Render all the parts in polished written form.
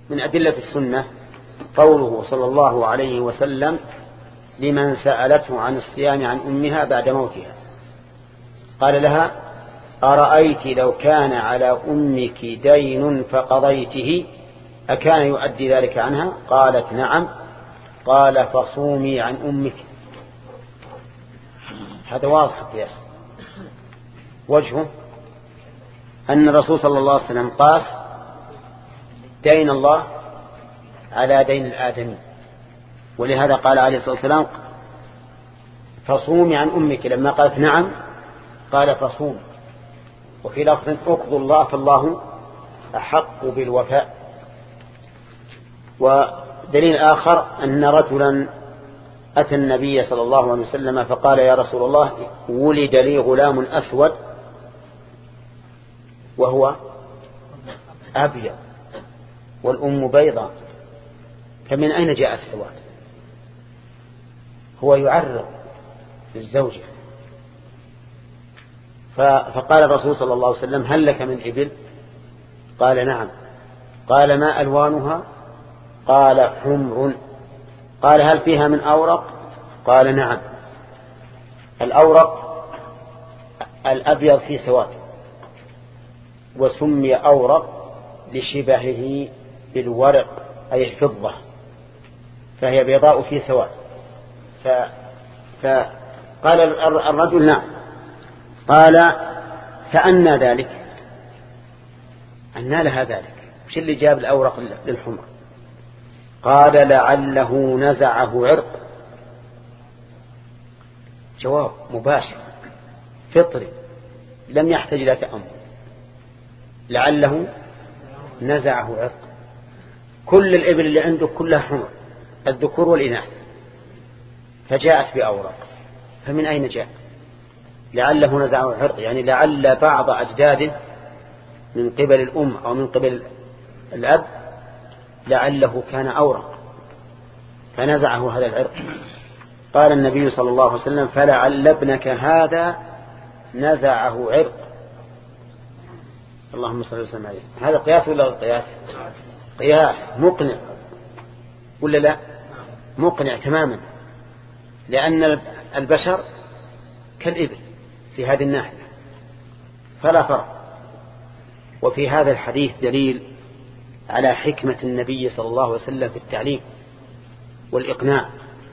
من أدلة السنة قوله صلى الله عليه وسلم لمن سألته عن الصيام عن أمها بعد موتها قال لها أرأيت لو كان على أمك دين فقضيته أكان يؤدي ذلك عنها؟ قالت نعم. قال فصومي عن أمك. هذا واضح القياس. وجهه أن الرسول صلى الله عليه وسلم قاس دين الله على دين الآدمي، ولهذا قال عليه الصلاة والسلام فصومي عن أمك. لما قالت نعم قال فصوم. وفي لفظ اقضوا الله فالله أحق بالوفاء. ودليل آخر أن رجلا أتى النبي صلى الله عليه وسلم فقال يا رسول الله ولد لي غلام أسود وهو أبيض والأم بيضاء فمن أين جاء السواد؟ هو يعرض للزوجة. فقال الرسول صلى الله عليه وسلم هل لك من إبل؟ قال نعم. قال ما ألوانها؟ قال حمر. قال هل فيها من أورق؟ قال نعم. الأورق الأبيض فيه سواد، وسمي أورق لشبهه بالورق أي الفضة، فهي بيضاء في سواد. فقال الرجل نعم. قال فأنى ذلك؟ أنى لها ذلك؟ وش اللي جاب الأورق للحمر؟ قال لعله نزعه عرق. جواب مباشر فطري لم يحتاج إلى تأمل. لعله نزعه عرق. كل الإبل اللي عنده كلها حمر الذكور والإناث، فجاءت بأورق، فمن أين جاء؟ لعله نزعه عرق، يعني لعل بعض أجداده من قبل الأم أو من قبل الأب لعله كان أورق فنزعه هذا العرق. قال النبي صلى الله عليه وسلم فلعل ابنك هذا نزعه عرق. اللهم صل وسلم عليه. هذا قياس ولا قياس؟ قياس مقنع ولا لا؟ مقنع تماما، لأن البشر كالإبل في هذه الناحية فلا فرق. وفي هذا الحديث دليل على حكمة النبي صلى الله عليه وسلم في التعليم والإقناع.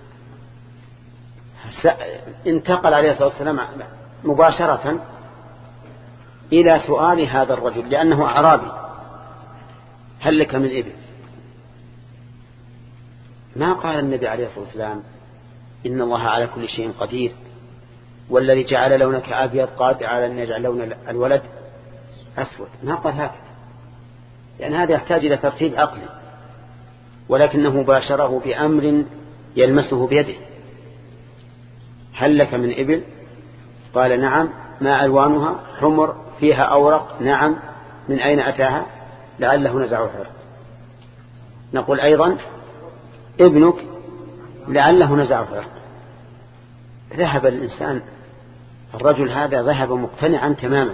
انتقل عليه الصلاة والسلام مباشرة إلى سؤال هذا الرجل لأنه أعرابي هل لك من إبل؟ ما قال النبي عليه الصلاة والسلام إن الله على كل شيء قدير والذي جعل لونك أبيض قادر على أن يجعل لون الولد أسود. ما قال هكذا، لأن هذا يحتاج إلى ترتيب عقلي، ولكنه باشره بأمر يلمسه بيده. هل لك من إبل؟ قال نعم. ما ألوانها؟ حمر فيها أورق؟ نعم. من أين أتاها؟ لعله نزعه عرق. نقول أيضا ابنك لعله نزعه عرق. ذهب الإنسان الرجل هذا ذهب مقتنعا تماما.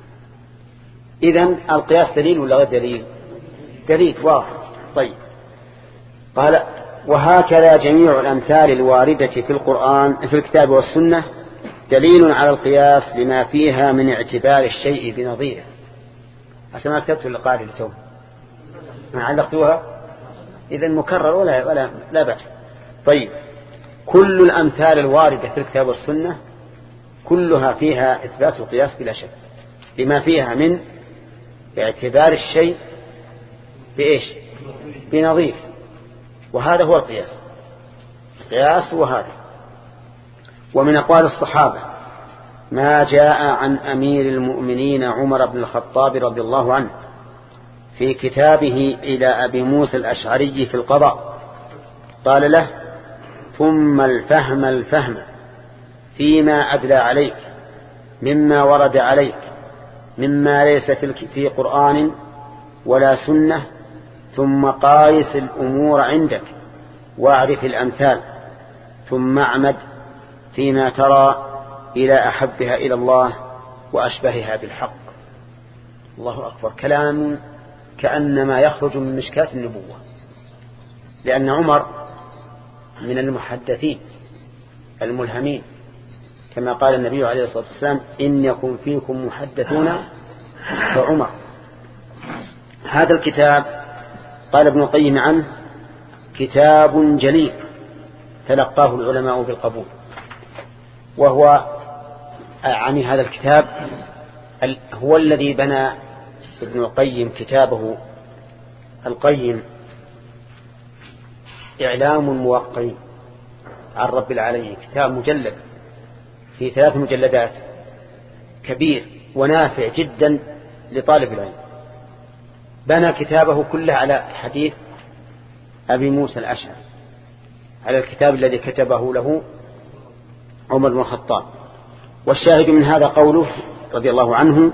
إذن القياس دليل ولا غير دليل؟ دليل واضح. طيب قال وهكذا جميع الأمثال الواردة في القرآن في الكتاب والسنة دليل على القياس لما فيها من اعتبار الشيء بنظيره. عشان ما كتبت القاعدة لتوم ما علقتوها إذن مكرر ولا لا بأس. طيب كل الأمثال الواردة في الكتاب والسنة كلها فيها إثبات القياس بلا شك لما فيها من اعتبار الشيء بإيش؟ بنظير. وهذا هو القياس هو هذا. ومن أقوال الصحابة ما جاء عن أمير المؤمنين عمر بن الخطاب رضي الله عنه في كتابه إلى أبي موسى الأشعري في القضاء قال له ثم الفهم فيما أدلى عليك مما ورد عليك مما ليس في قرآن ولا سنة ثم قايس الأمور عندك واعرف الأمثال ثم اعمد فيما ترى إلى أحبها إلى الله وأشبهها بالحق. الله أكبر. كلام كأنما يخرج من مشكاة النبوة، لأن عمر من المحدثين الملهمين، كما قال النبي عليه الصلاة والسلام: إن يكن فيكم محدثون فعمر. هذا الكتاب قال ابن القيم عنه: كتاب جليل تلقاه العلماء بالقبول. وهو عن هذا الكتاب هو الذي بنى ابن القيم كتابه القيم إعلام الموقعين عن رب العالمين، كتاب مجلد في 3 مجلدات، كبير ونافع جدا لطالب العلم. بنى كتابه كله على حديث أبي موسى الأشعري، على الكتاب الذي كتبه له عمر بن الخطاب. والشاهد من هذا قوله رضي الله عنه: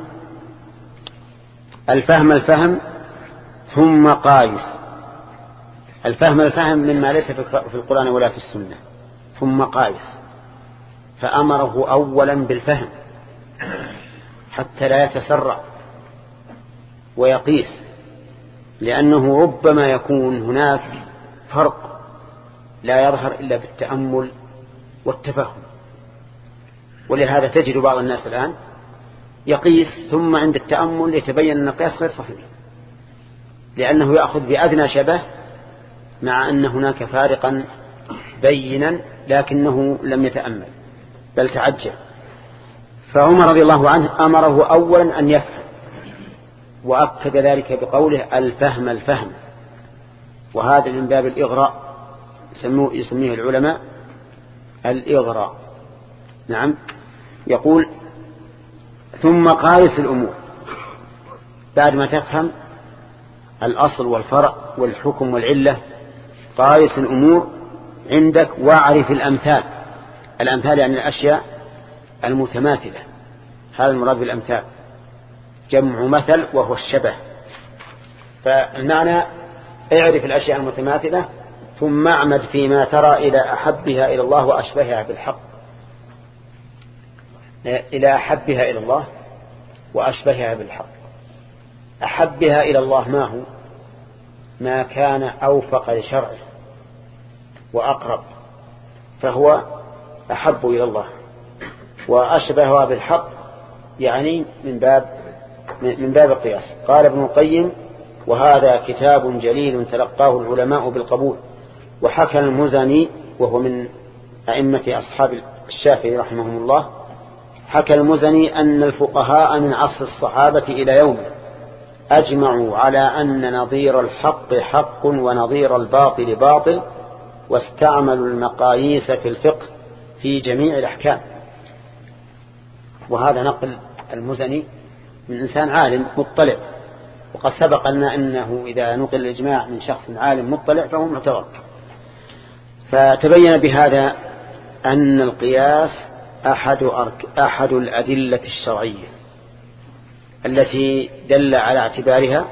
الفهم ثم قايس. الفهم مما ليس في القرآن ولا في السنة، ثم قايس، فأمره أولا بالفهم حتى لا يتسرع ويقيس، لأنه ربما يكون هناك فرق لا يظهر إلا بالتأمل والتفهم. ولهذا تجد بعض الناس الآن يقيس ثم عند التأمل يتبين أن القياس غير صحيح، لأنه يأخذ بأدنى شبه مع أن هناك فارقا بينا لكنه لم يتأمل بل تعجل. فعمر رضي الله عنه أمره أولا أن يفهم، وأكد ذلك بقوله: الفهم. وهذا من باب الإغراء، يسميه العلماء الإغراء. نعم. يقول: ثم قايس الأمور، بعد ما تفهم الأصل والفرع والحكم والعلة، قايس الأمور عندك واعرف الأمثال. الأمثال يعني الأشياء المتماثلة، هذا المراد بالأمثال، جمع مثل وهو الشبه. فالمعنى: اعرف الأشياء المتماثلة ثم اعمد فيما ترى إلى أحبها إلى الله وأشبهها بالحق، إلى أحبها إلى الله وأشبهها بالحق. أحبها إلى الله ما هو؟ ما كان أوفق لشرعه وأقرب، فهو أحب إلى الله. وأشبهها بالحق يعني من باب القياس. قال ابن القيم: وهذا كتاب جليل تلقاه العلماء بالقبول. وحكى المزني، وهو من أئمة أصحاب الشافعي رحمهم الله، حكى المزني أن الفقهاء من عصر الصحابة إلى يوم أجمعوا على أن نظير الحق حق ونظير الباطل باطل، واستعملوا المقاييس في الفقه في جميع الأحكام. وهذا نقل المزني من إنسان عالم مطلع، وقد سبق لنا أنه إذا نقل الإجماع من شخص عالم مطلع فهو معتبر. فتبين بهذا أن القياس أحد الأدلة الشرعية التي دل على اعتبارها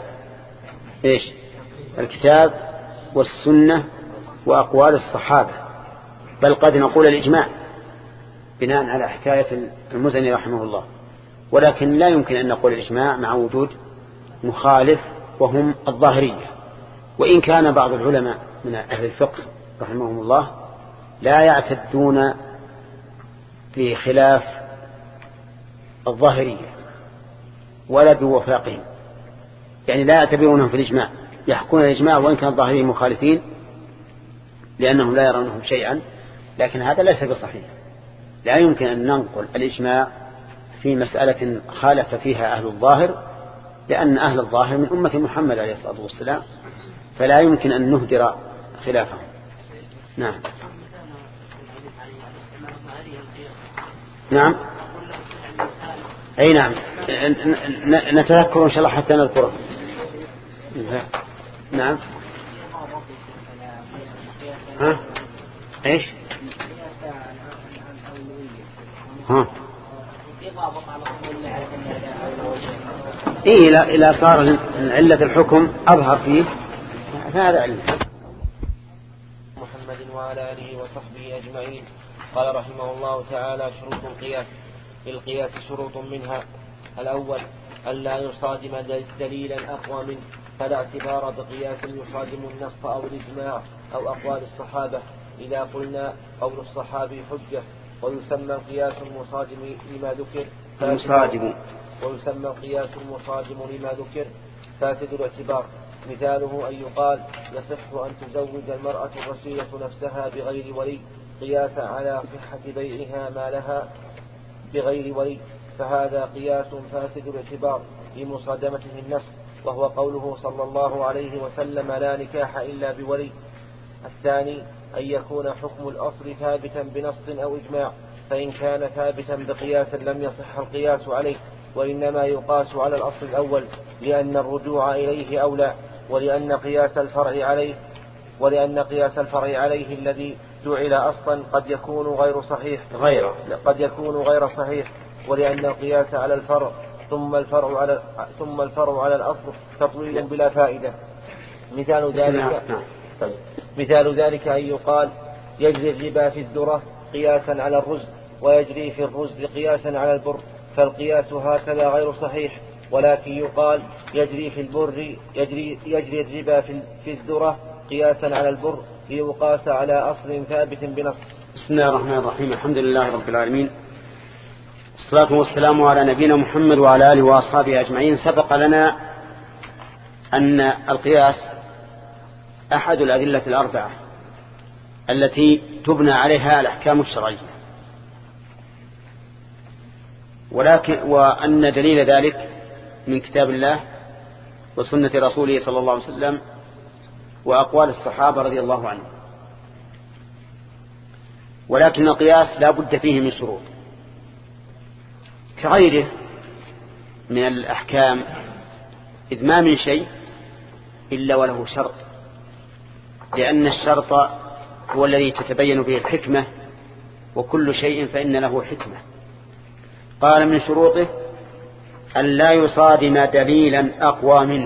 الكتاب والسنة وأقوال الصحابة، بل قد نقول الإجماع بناء على حكاية المزني رحمه الله. ولكن لا يمكن أن نقول الإجماع مع وجود مخالف وهم الظاهرية، وإن كان بعض العلماء من أهل الفقه رحمهم الله لا يعتدون بخلاف الظاهرية ولا بوفاقهم، يعني لا يعتبرونهم في الإجماع، يحكون الإجماع وإن كان الظاهريين مخالفين لأنهم لا يرونهم شيئا، لكن هذا ليس بصحيح. لا يمكن أن ننقل الإجماع في مسألة خالف فيها أهل الظاهر، لأن أهل الظاهر من أمة محمد عليه الصلاة والسلام، فلا يمكن أن نهدر خلافهم. نعم. نعم. أي نعم، نتذكر إن شاء الله حتى نذكره. نعم. ها إيش؟ ها إيه، إلى صار علة الحكم أظهر فيه هذا علة. محمد وعلى آله وصحبه أجمعين. قال رحمه الله تعالى: شروط القياس. للقياس شروط منها: الأول أن لا يصادم دليلا أقوى منه، فلا اعتبار بقياس يصادم النص أو الإجماع أو أقوال الصحابة إذا قلنا قول الصحابي حجة. ويسمى القياس المصادم لما ذكر فاسد الاعتبار. مثاله أن يقال يصح أن تزوج المرأة الرشيدة نفسها بغير ولي قياسا على صحة بيعها مالها بغير ولي، فهذا قياس فاسد الاعتبار لمصادمته النص، وهو قوله صلى الله عليه وسلم لا نكاح إلا بولي. الثاني أن يكون حكم الأصل ثابتا بنص أو إجماع، فإن كان ثابتا بقياس لم يصح القياس عليه، وإنما يقاس على الأصل الأول لأن الرجوع إليه أولى، ولأن قياس الفرع عليه الذي جعل أصلا قد يكون غير صحيح، ولأن القياس على الفرع ثم الفرع على الأصل تطويل بلا فائدة. مثال ذلك أن يقال يجري الربا في الذرة قياسا على الرز، ويجري في الرز قياسا على البر، فالقياس هكذا غير صحيح. ولكن يقال يجري في البر يجري الربا في الذرة قياسا على البر ليقاس على أصل ثابت بنص. بسم الله الرحمن الرحيم. الحمد لله رب العالمين، الصلاة والسلام على نبينا محمد وعلى آله وأصحابه أجمعين. سبق لنا أن القياس أحد الأدلة الأربعة التي تبنى عليها الأحكام الشرعية، وأن دليل ذلك من كتاب الله وسنة رسوله صلى الله عليه وسلم وأقوال الصحابة رضي الله عنهم. ولكن القياس لا بد فيه من شروط كغيره من الأحكام، إذ ما من شيء إلا وله شرط، لأن الشرط هو الذي تتبين به الحكمة، وكل شيء فإن له حكمة. قال من شروطه أن لا يصادم دليلا أقوى منه،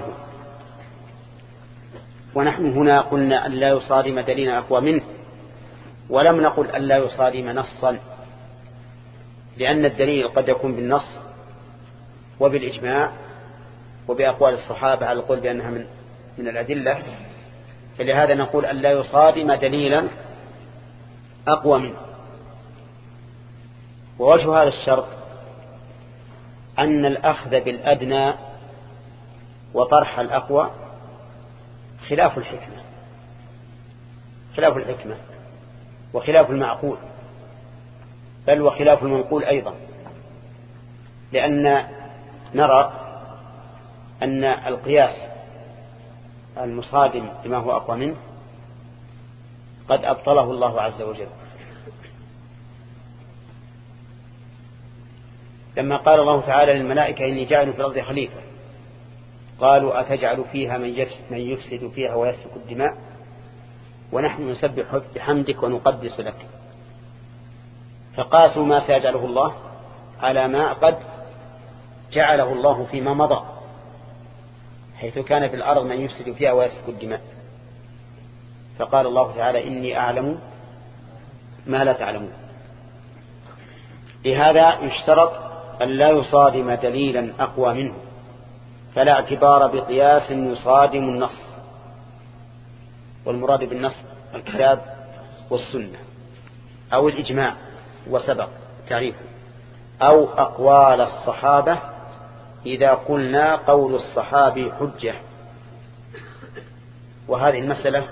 ونحن هنا قلنا أن لا يصادم دليلا أقوى منه، ولم نقل أن لا يصادم نصا، لأن الدليل قد يكون بالنص وبالإجماع وبأقوال الصحابة على القول بأنها من الأدلة، فلهذا نقول أن لا يصادم دليلا أقوى منه. ووجه هذا الشرط أن الأخذ بالأدنى وطرح الأقوى خلاف الحكمة وخلاف المعقول، بل وخلاف المنقول أيضا، لأن نرى أن القياس المصادم لما هو أقوى منه قد أبطله الله عز وجل، لما قال الله تعالى للملائكة إني جاعل في الأرض خليفة، قالوا أتجعل فيها من يفسد فيها ويسفك الدماء ونحن نسبح بحمدك ونقدس لك، فقاسوا ما سيجعله الله على ما قد جعله الله فيما مضى، حيث كان في الأرض من يفسد فيها ويسفك الدماء، فقال الله تعالى إني أعلم ما لا تعلمون. لهذا يشترط أن لا يصادم دليلا أقوى منه، فلا اعتبار بقياس يصادم النص، والمراد بالنص الكتاب والسنة أو الإجماع وسبق تعريفه، أو أقوال الصحابة إذا قلنا قول الصحابي حجة. وهذه المسألة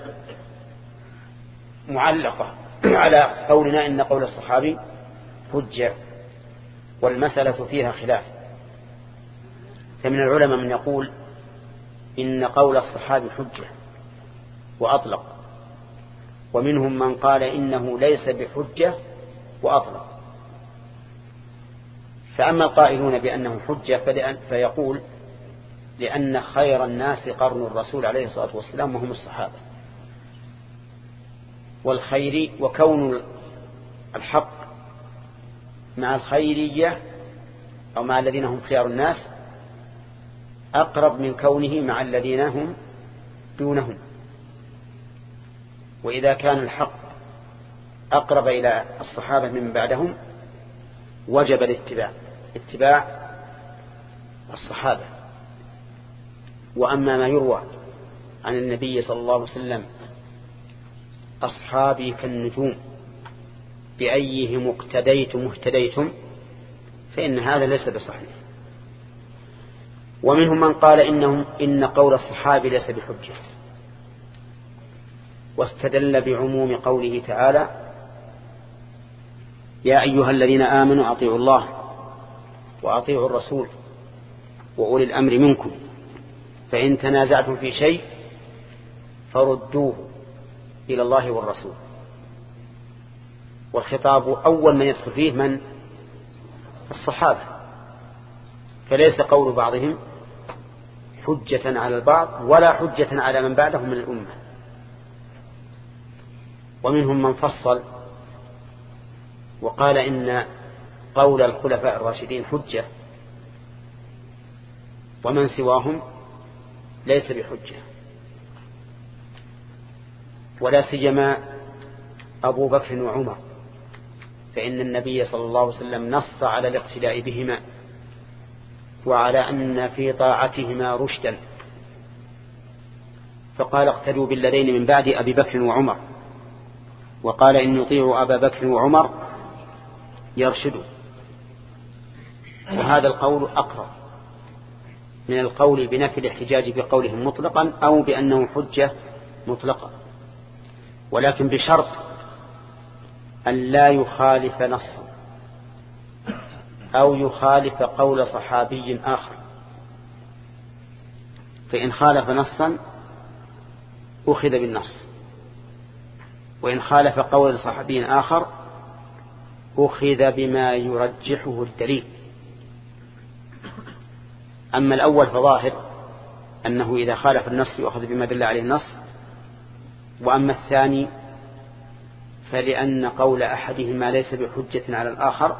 معلقة على قولنا إن قول الصحابي حجة، والمسألة فيها خلاف، فمن العلماء من يقول إن قول الصحابي حجة وأطلق، ومنهم من قال إنه ليس بحجة وأطلق. فأما القائلون بأنه حجة فيقول لأن خير الناس قرن الرسول عليه الصلاة والسلام وهم الصحابة، والخير وكون الحق مع الخيرية أو مع الذين هم خيار الناس أقرب من كونه مع الذين هم دونهم، وإذا كان الحق أقرب إلى الصحابة من بعدهم وجب اتباع الصحابة. وأما ما يروى عن النبي صلى الله عليه وسلم أصحابي كالنجوم بأيهم اقتديتم اهتديتم فإن هذا ليس بصحيح. ومنهم من قال إن قول الصحابي ليس بحجة، واستدل بعموم قوله تعالى: يا أيها الذين آمنوا أطيعوا الله وأطيعوا الرسول وأولي الأمر منكم فإن تنازعتم في شيء فردوه إلى الله والرسول. والخطاب أول من يدخل فيه من؟ الصحابة، فليس قول بعضهم حجة على البعض ولا حجة على من بعدهم من الأمة. ومنهم من فصل وقال إن قول الخلفاء الراشدين حجة ومن سواهم ليس بحجة، ولا سيما أبو بكر وعمر، فإن النبي صلى الله عليه وسلم نص على الاقتداء بهما وعلى أن في طاعتهما رشدا، فقال: اقتدوا بالذين من بعد أبي بكر وعمر، وقال: إن يطيعوا أبا بكر وعمر يرشدوا. وهذا القول أقرب من القول بنفي الاحتجاج بقولهم مطلقا أو بأنه حجة مطلقا، ولكن بشرط أن لا يخالف نصا أو يخالف قول صحابي آخر. فإن خالف نصا أخذ بالنص، وإن خالف قول صحابي آخر أخذ بما يرجحه الدليل. أما الأول فظاهر أنه إذا خالف النص يأخذ بما دل عليه النص، وأما الثاني فلأن قول أحدهما ليس بحجة على الآخر،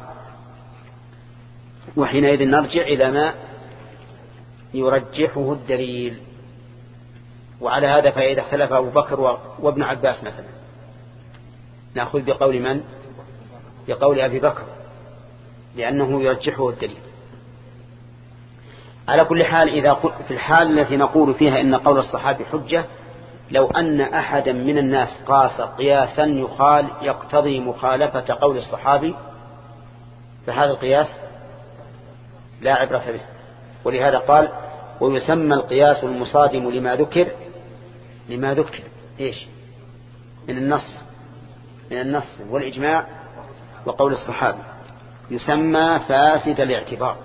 وحينئذ نرجع إلى ما يرجحه الدليل. وعلى هذا فإذا اختلف أبو بكر وابن عباس مثلا نأخذ بقول من؟ بقول أبي بكر، لأنه يرجحه الدليل. على كل حال في الحال التي نقول فيها إن قول الصحابي حجة، لو أن أحدا من الناس قاس قياسا يقتضي مخالفة قول الصحابي فهذا القياس لا عبرة به. ولهذا قال: ويسمى القياس المصادم لما ذكر إيش؟ من النص والإجماع وقول الصحابي، يسمى فاسد الاعتبار.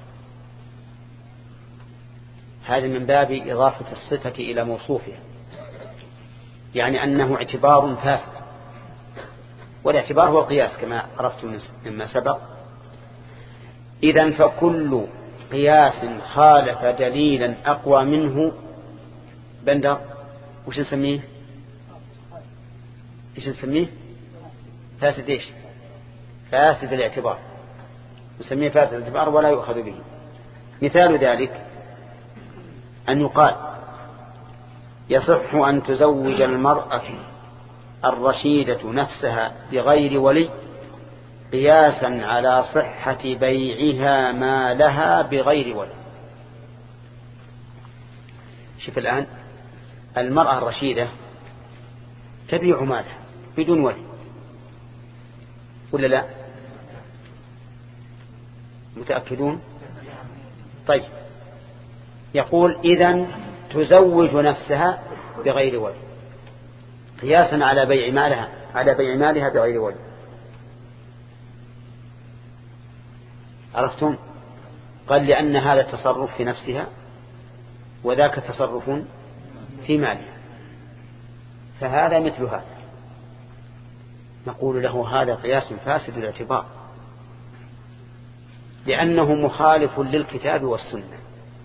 هذا من باب إضافة الصفة إلى موصوفها، يعني أنه اعتبار فاسد، والاعتبار هو القياس كما عرفت مما سبق. إذن فكل قياس خالف دليلا أقوى منه بندر وش نسميه؟ فاسد إيش؟ فاسد الاعتبار، نسميه فاسد الاعتبار ولا يؤخذ به. مثال ذلك أن يقال: يصح أن تزوج المرأة الرشيدة نفسها بغير ولي قياسا على صحة بيعها ما لها بغير ولي. شوف الآن المرأة الرشيدة تبيع مالها بدون ولي ولا لا؟ متأكدون؟ طيب، يقول: إذن تزوج نفسها بغير ولي قياسا على بيع مالها بغير ولي. عرفتم؟ قال: لأن هذا التصرف في نفسها وذاك تصرف في مالها، فهذا مثل هذا. نقول له: هذا قياس فاسد الاعتبار، لأنه مخالف للكتاب والسنة،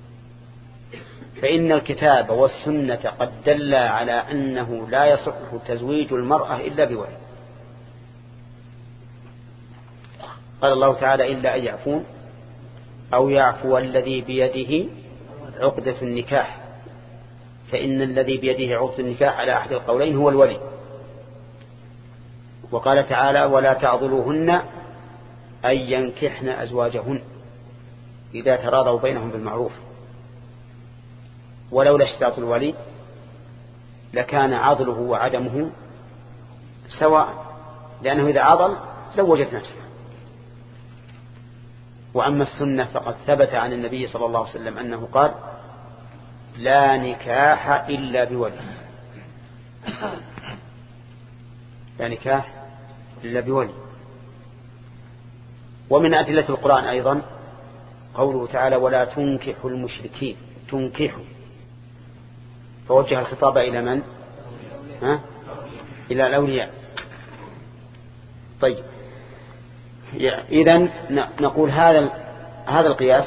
فإن الكتاب والسنة قد دل على أنه لا يصح تزويج المرأة إلا بولي. قال الله تعالى: إلا أن يعفون أو يعفو الذي بيده عقدة النكاح، فإن الذي بيده عقدة النكاح على أحد القولين هو الولي. وقال تعالى: ولا تعضلوهن أن ينكحن أزواجهن إذا تراضوا بينهم بالمعروف. ولولا اشتراط الولي لكان عضله وعدمه سواء، لأنه إذا عضل زوجت نفسه. وأما السنة فقد ثبت عن النبي صلى الله عليه وسلم أنه قال لا نكاح إلا بولي، لا نكاح إلا بولي. ومن أدلة القرآن أيضا قوله تعالى ولا تنكحوا المشركين، تنكحوا، فوجه الخطاب إلى من؟ إلى الأولياء. طيب، إذن نقول هذا القياس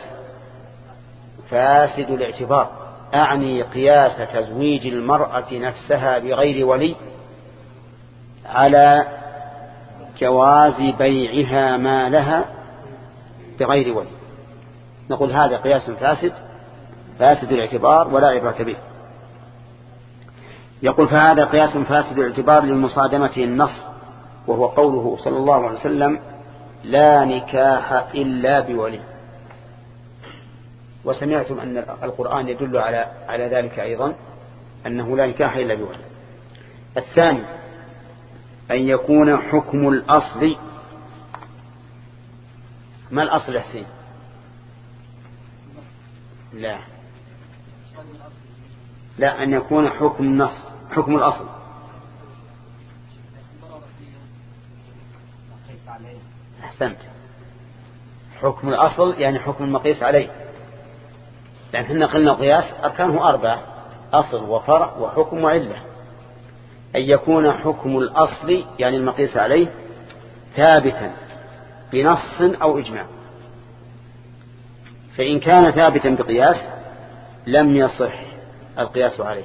فاسد الاعتبار، أعني قياس تزويج المرأة نفسها بغير ولي على جواز بيعها ما لها بغير ولي. نقول هذا قياس فاسد الاعتبار ولا عبرة به. يقول فهذا قياس فاسد الاعتبار للمصادمة النص، وهو قوله صلى الله عليه وسلم لا نكاح إلا بولي. وسمعتم أن القرآن يدل على ذلك أيضا، أنه لا نكاح إلا بولي. الثاني أن يكون حكم الأصل. ما الأصل يا حسين؟ لا أن يكون حكم النص، حكم الأصل. أحسنت، حكم الأصل يعني حكم المقيس عليه، لأن احنا قلنا قياس أركانه 4: أصل وفرع وحكم وعلة. أن يكون حكم الأصل يعني المقيس عليه ثابتا بنص أو إجماع. فإن كان ثابتا بقياس لم يصح القياس عليه.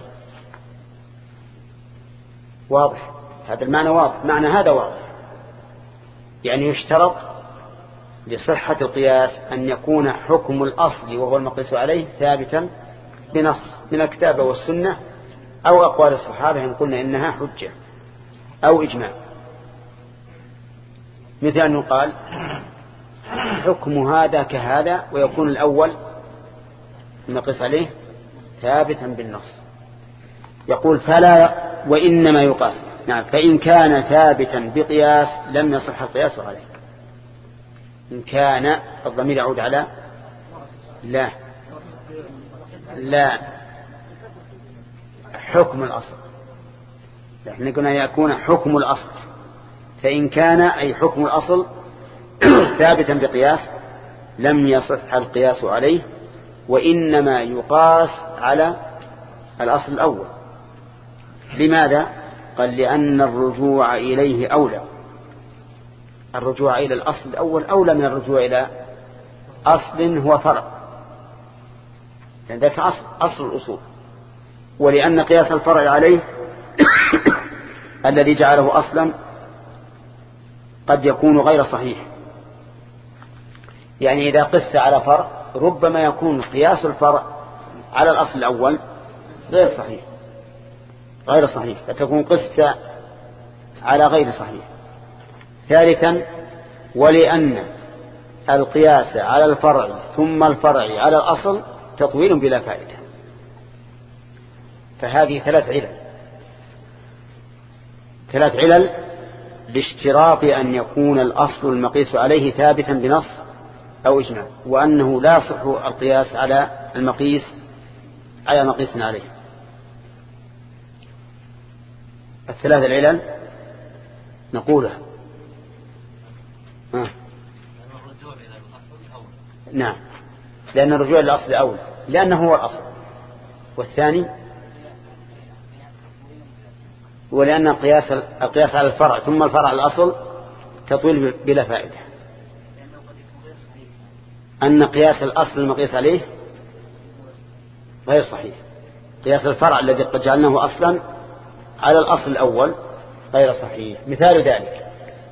واضح هذا المعنى؟ واضح معنى هذا واضح. يعني يشترط لصحة القياس أن يكون حكم الأصل وهو المقيس عليه ثابتا بنص من الكتاب والسنة أو أقوال الصحابة إن قلنا إنها حجة أو إجماع. مثل أن يقال حكم هذا كهذا، ويكون الأول المقيس عليه ثابتا بالنص. يقول فلا وإنما يقاس. نعم، فإن كان ثابتا بقياس لم يصح القياس عليه. إن كان الضمير يعود على لا حكم الأصل. نحن قلنا يكون حكم الأصل، فإن كان أي حكم الأصل ثابتا بقياس لم يصح القياس عليه، وإنما يقاس على الأصل الأول. لماذا؟ قال لأن الرجوع إليه أولى. الرجوع إلى الأصل الأول أولى من الرجوع إلى أصل هو فرع، لأن ذلك أصل الأصول. ولأن قياس الفرع عليه الذي جعله أصلا قد يكون غير صحيح. يعني إذا قست على فرع ربما يكون قياس الفرع على الأصل الأول غير صحيح، فتكون قست على غير صحيح. ثالثا ولأن القياس على الفرع ثم الفرع على الأصل تطويل بلا فائدة. فهذه ثلاث علل لاشتراط أن يكون الأصل المقيس عليه ثابتا بنص أو إجماع، وأنه لا يصح القياس على المقيس على مقيس عليه. الثلاث العلل نقولها. نعم، لأن الرجوع إلى الأصل أولى، لأنه هو الأصل. والثاني ولأن القياس على الفرع ثم الفرع على الأصل تطويل بلا فائدة. أن قياس الأصل المقيس عليه غير صحيح. قياس الفرع الذي قد جعلناه أصلا على الأصل الأول غير صحيح. مثال ذلك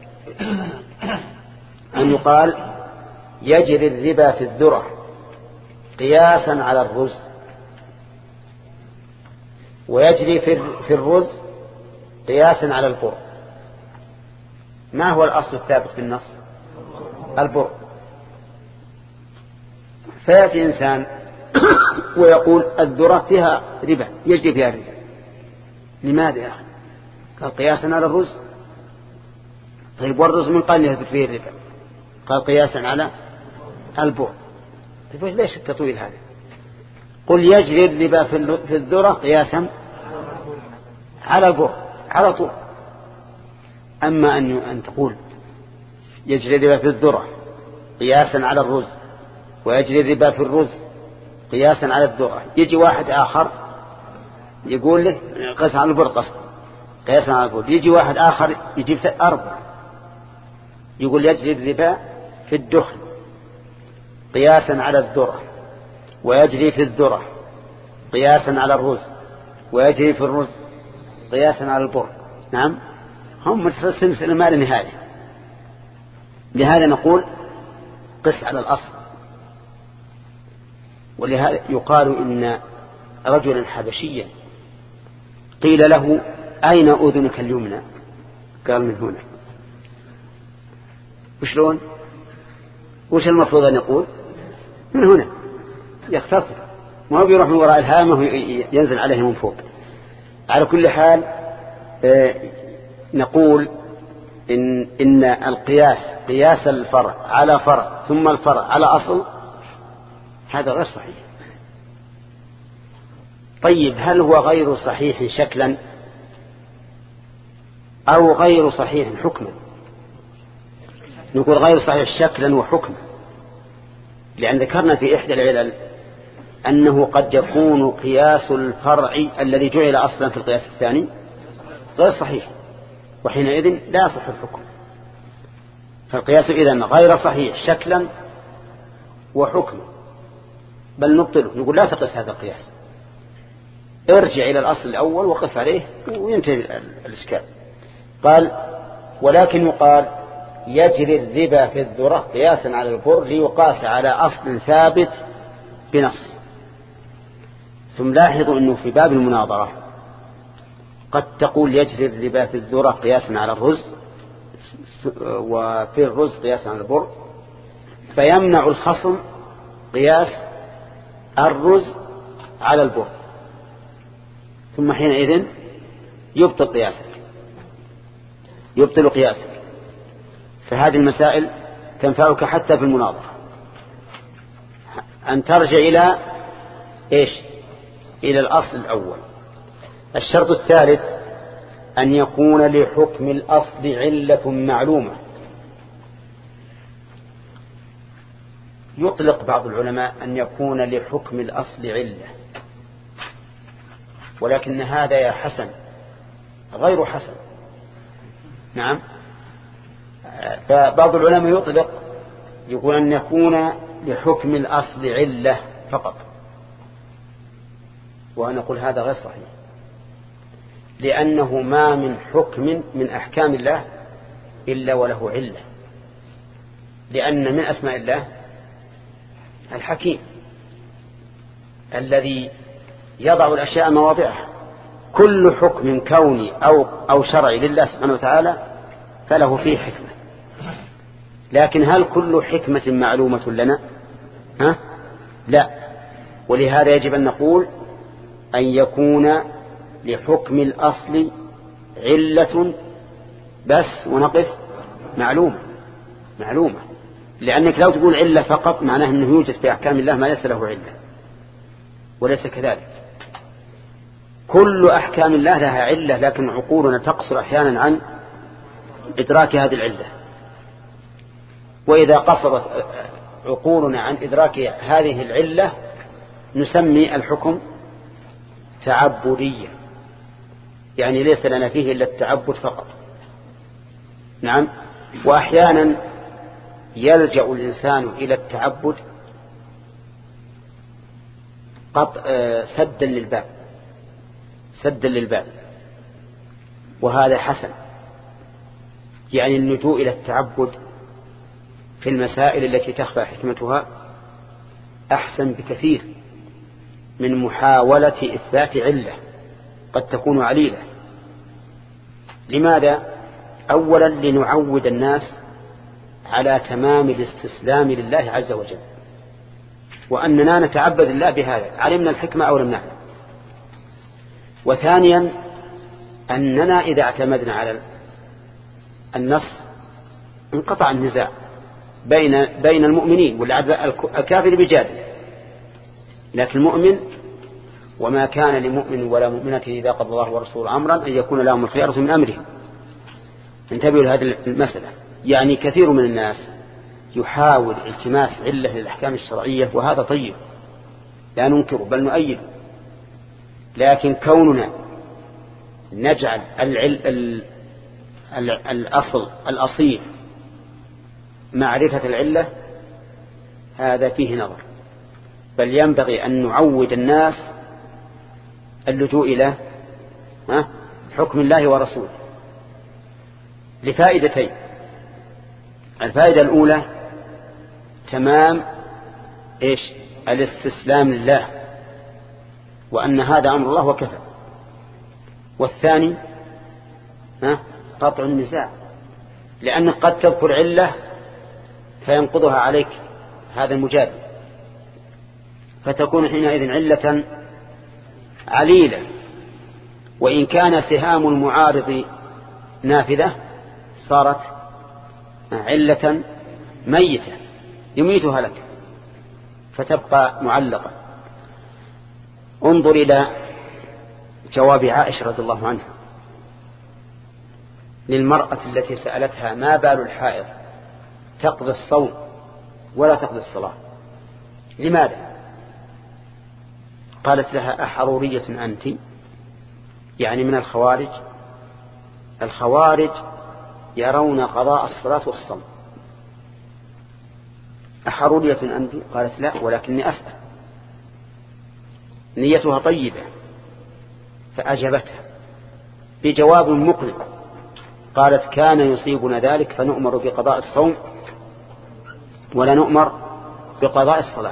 أن يقال يجري الربا في الذرة قياسا على الرز، ويجري في الرز قياسا على البر. ما هو الأصل الثابت في النص؟ البر. فيأتي إنسان ويقول الذرة فيها ربا يجري فيها الربا. لماذا يا أخي؟ قال قياسا على الرز. طيب والرز من قال يثبت فيه الربا؟ قال قياسا على البر. طيب ليش التطويل هذا؟ قل يجري الربا في الذرة قياسا على البر على طول. أما أن تقول يجري الربا في الذرة قياسا على الرز ويجري الربا في الرز قياسا على الذرة، يجي واحد آخر يقول لك قياسا على البر قصد قياسا على البر، يجي واحد آخر يجيب أربع يقول يجري الربا في الدخن قياسا على الذرة ويجري في الذرة قياسا على الرز ويجري في الرز قياسا على البر. نعم هم سلسلة ما لنهاية. لهذا نقول قس على الأصل. ولهذا يقال إن رجلا حبشيا قيل له أين أذنك اليمنى؟ قال من هنا. وشلون؟ وش المفروض أن يقول؟ من هنا. يختصر، ما هو بيروح من وراء الهامة ينزل عليه من فوق. على كل حال نقول إن القياس قياس الفرع على فرع ثم الفرع على أصل هذا غير صحيح. طيب هل هو غير صحيح شكلا أو غير صحيح حكما؟ نقول غير صحيح شكلا وحكما، لأن ذكرنا في إحدى العلل أنه قد يكون قياس الفرع الذي جعل أصلا في القياس الثاني غير صحيح، وحينئذ لا يصح الحكم. فالقياس إذن غير صحيح شكلا وحكما، بل نبطله، نقول لا تقس هذا القياس، ارجع إلى الأصل الأول وقس عليه وينتهي الإشكال. قال ولكن يقال يجري الربا في الذرة قياسا على البر ليقاس على أصل ثابت بنص. ثم لاحظوا أنه في باب المناظرة قد تقول يجري الربا في الذرة قياسا على الرز وفي الرز قياسا على البر، فيمنع الخصم قياس الرز على البر، ثم حينئذ يبطل قياسك. فهذه المسائل تنفعك حتى في المناظرة، أن ترجع إلى إيش؟ إلى الأصل الأول. الشرط الثالث أن يكون لحكم الأصل علة معلومة. يطلق بعض العلماء أن يكون لحكم الأصل علة، ولكن هذا يا حسن غير حسن. نعم، فبعض العلماء يطلق يقول أن يكون لحكم الأصل علة فقط، وأنا أقول هذا غير صحيح، لأنه ما من حكم من أحكام الله إلا وله علة، لأن من أسماء الله الحكيم الذي يضع الأشياء مواضعها. كل حكم كوني أو شرعي لله سبحانه وتعالى فله فيه حكمة، لكن هل كل حكمة معلومة لنا؟ لا. ولهذا يجب أن نقول أن يكون لحكم الأصل علة بس، ونقف معلومة، لأنك لو تقول علة فقط معناه أنه يوجد في أحكام الله ما ليس له علة، وليس كذلك. كل أحكام الله لها علة، لكن عقولنا تقصر أحيانا عن إدراك هذه العلة، وإذا قصرت عقولنا عن إدراك هذه العلة نسمي الحكم تعبديا، يعني ليس لنا فيه إلا التعبد فقط. نعم، وأحيانا يلجأ الإنسان إلى التعبد سدا للباب، وهذا حسن. يعني اللجوء إلى التعبد في المسائل التي تخفى حكمتها أحسن بكثير من محاولة إثبات علة قد تكون عليلة. لماذا؟ أولا لنعود الناس على تمام الاستسلام لله عز وجل، وأننا نتعبد الله بهذا، علمنا الحكمة أو لم نعلم. وثانيا أننا إذا اعتمدنا على النص انقطع النزاع بين المؤمنين، والكافر بجادل. لكن المؤمن وما كان لمؤمن ولا مؤمنة إذا قضى الله ورسوله أمرا أن يكون لهم الخيرة من أمرهم. انتبهوا لهذه المسألة. يعني كثير من الناس يحاول التماس علة للأحكام الشرعية، وهذا طيب لا ننكره بل نؤيده، لكن كوننا نجعل الأصيل معرفة العلة هذا فيه نظر، بل ينبغي أن نعود الناس اللجوء إلى حكم الله ورسوله لفائدتين. الفائدة الأولى تمام الاستسلام لله، وأن هذا أمر الله وكفى. والثاني قطع النزاع، لأنك قد تذكر علة فينقضها عليك هذا المجادل، فتكون حينئذ علة عليلة، وإن كان سهام المعارض نافذة صارت علة ميتة يميتها لك فتبقى معلقة. انظر إلى جواب عائشة رضي الله عنها للمرأة التي سألتها ما بال الحائض تقضي الصوم ولا تقضي الصلاة، لماذا؟ قالت لها أحرورية أنت؟ يعني من الخوارج. الخوارج يرون قضاء الصلاة والصوم. أحرورية أنت؟ قالت لا، ولكني أسأل. نيتها طيبة، فأجابتها بجواب مقنع. قالت كان يصيبنا ذلك فنؤمر بقضاء الصوم ولا نؤمر بقضاء الصلاة.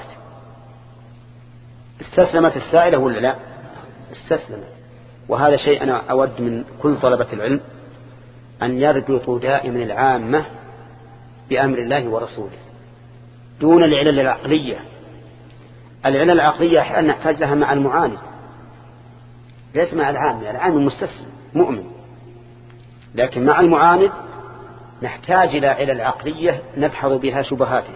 استسلمت السائلة ولا لا؟ استسلمت. وهذا شيء أنا أود من كل طلبة العلم أن يربطوا دائما العامة بأمر الله ورسوله دون العلل العقلية. العلل العقلية أحيانا نحتاج لها مع المعاند، ليس مع العامة. العامة مستسلم مؤمن، لكن مع المعاند نحتاج إلى علل عقلية ندحض بها شبهاته.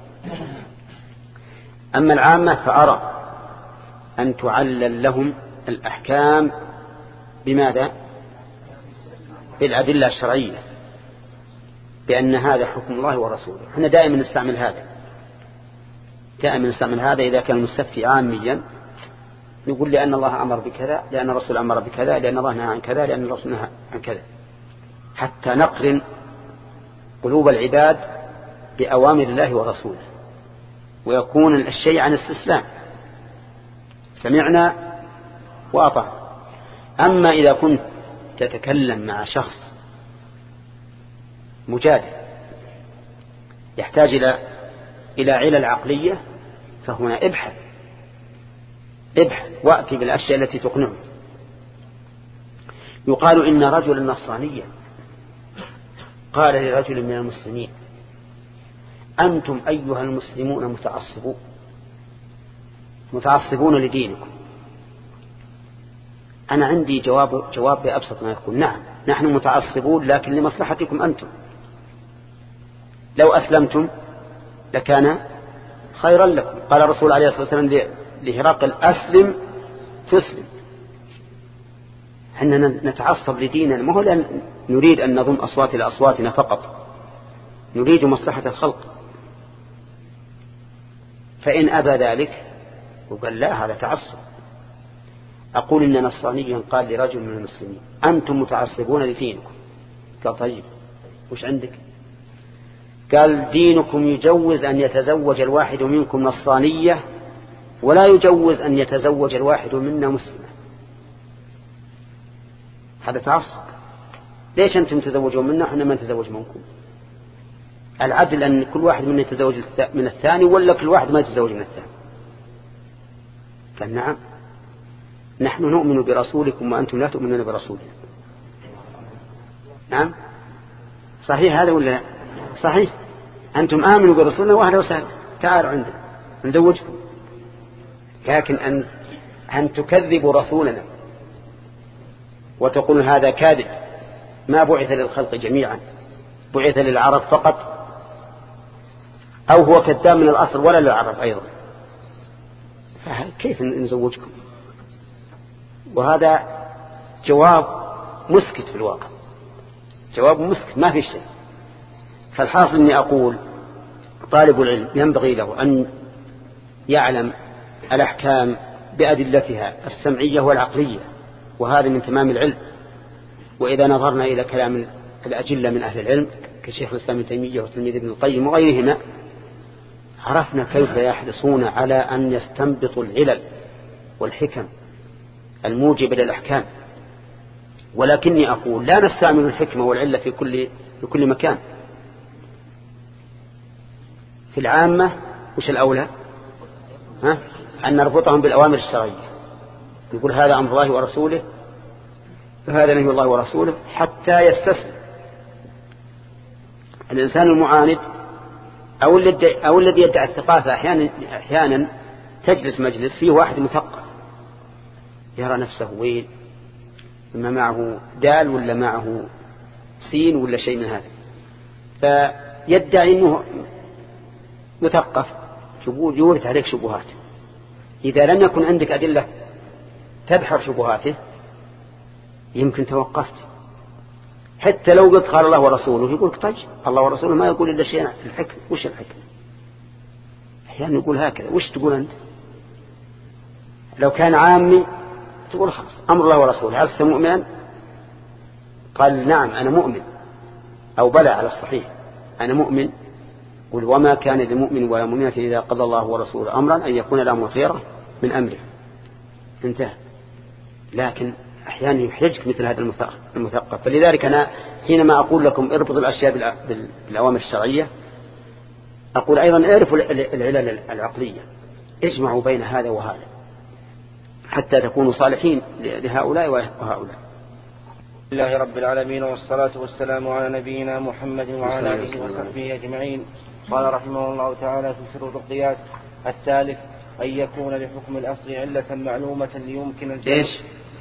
أما العامة فأرى أن تعلل لهم الأحكام بماذا؟ بالأدلة الشرعية، بأن هذا حكم الله ورسوله. احنا دائما نستعمل هذا إذا كان المستفتي عاميا نقول لأن الله أمر بكذا، لأن الرسول أمر بكذا، لأن الله نهى عن كذا، لأن الرسول نهى عن كذا، حتى نقرن قلوب العباد بأوامر الله ورسوله، ويكون الشيء عن استسلام، سمعنا وأطعنا. أما إذا كنت تتكلم مع شخص مجادل يحتاج إلى علل عقلية، فهنا ابحث وأتي بالأشياء التي تقنعه. يقال إن رجلا نصرانيا قال لرجل من المسلمين أنتم أيها المسلمون متعصبون لدينكم. أنا عندي جواب بأبسط ما يكون، نعم نحن متعصبون لكن لمصلحتكم أنتم، لو أسلمتم لكان خيرا لكم. قال الرسول عليه الصلاة والسلام لهرقل أسلم تسلم. حنا نتعصب لديننا، ما هو لأن نريد أن نضم أصوات إلى أصواتنا فقط، نريد مصلحة الخلق. فإن أبى ذلك وقال لا هذا تعصب. أقول إن نصرانيا قال لرجل من المسلمين أنتم متعصبون لدينكم. قال طيب وش عندك؟ قال دينكم يجوز أن يتزوج الواحد منكم نصرانية ولا يجوز أن يتزوج الواحد منا مسلمة. هذا تعصب. ليش أنتم تزوجون منا وإحنا ما نتزوج منكم؟ العدل أن كل واحد منا يتزوج من الثاني، ولا كل واحد ما يتزوج من الثاني؟ قال نعم نحن نؤمن برسولكم وأنتم لا تؤمنون برسولنا. نعم صحيح هذا ولا لا؟ صحيح. أنتم آمنوا برسولنا واحد وسهل، تعالوا عندنا نزوجكم. لكن أن تكذب رسولنا وتقول هذا كاذب، ما بعث للخلق جميعا، بعث للعرب فقط، أو هو كذاب من الأصل ولا للعرب أيضا، كيف نزوجكم؟ وهذا جواب مسكت في الواقع، جواب مسكت ما في شيء. فالحاصل أني أقول طالب العلم ينبغي له أن يعلم الأحكام بأدلتها السمعية والعقلية، وهذا من تمام العلم. وإذا نظرنا إلى كلام الأجلة من أهل العلم كشيخ الإسلام ابن تيمية وتلميذ ابن القيم وغيرهما، عرفنا كيف يحرصون على أن يستنبطوا العلل والحكم الموجبة للأحكام. ولكني أقول لا نستعمل الحكمة والعلة في كل مكان. في العامة وش الأولى؟ أن نربطهم بالأوامر الشرعية، يقول هذا أمر الله ورسوله وهذا نهي الله ورسوله حتى يستسلم. الإنسان المعاند أو الذي يدعي الثقافة أحيانا تجلس مجلس فيه واحد مثقف يرى نفسه وين، إما معه دال ولا معه سين ولا شيء من هذا، فيدعي أنه مثقف، يورث عليك شبهات. إذا لم يكن عندك أدلة تدحر شبهاته يمكن توقفت. حتى لو قلت قال الله ورسوله يقول طيب الله ورسوله ما يقول إلا شيء في الحكم. وش الحكم؟ أحيانا يقول هكذا، وش تقول أنت؟ لو كان عامي تقول خلاص أمر الله ورسوله، هل مؤمنا؟ قال نعم أنا مؤمن، أو بلى على الصحيح أنا مؤمن. قل وما كان لمؤمن ولا مؤمنة إذا قضى الله ورسوله أمرا أن يكون لهم الخيرة من أمره، انتهى. لكن أحيانا يحرجك مثل هذا المثقف. فلذلك أنا حينما أقول لكم اربطوا الأشياء بالأوامر الشرعية، أقول أيضا اعرفوا العلل العقلية، اجمعوا بين هذا وهذا حتى تكونوا صالحين لهؤلاء وهؤلاء. لله رب العالمين، والصلاة والسلام على نبينا محمد وعلى آله وصحبه أجمعين. قال رحمه الله تعالى في شروط القياس: الثالث أن يكون لحكم الأصل علة معلومة ليمكن الجمع. إيش؟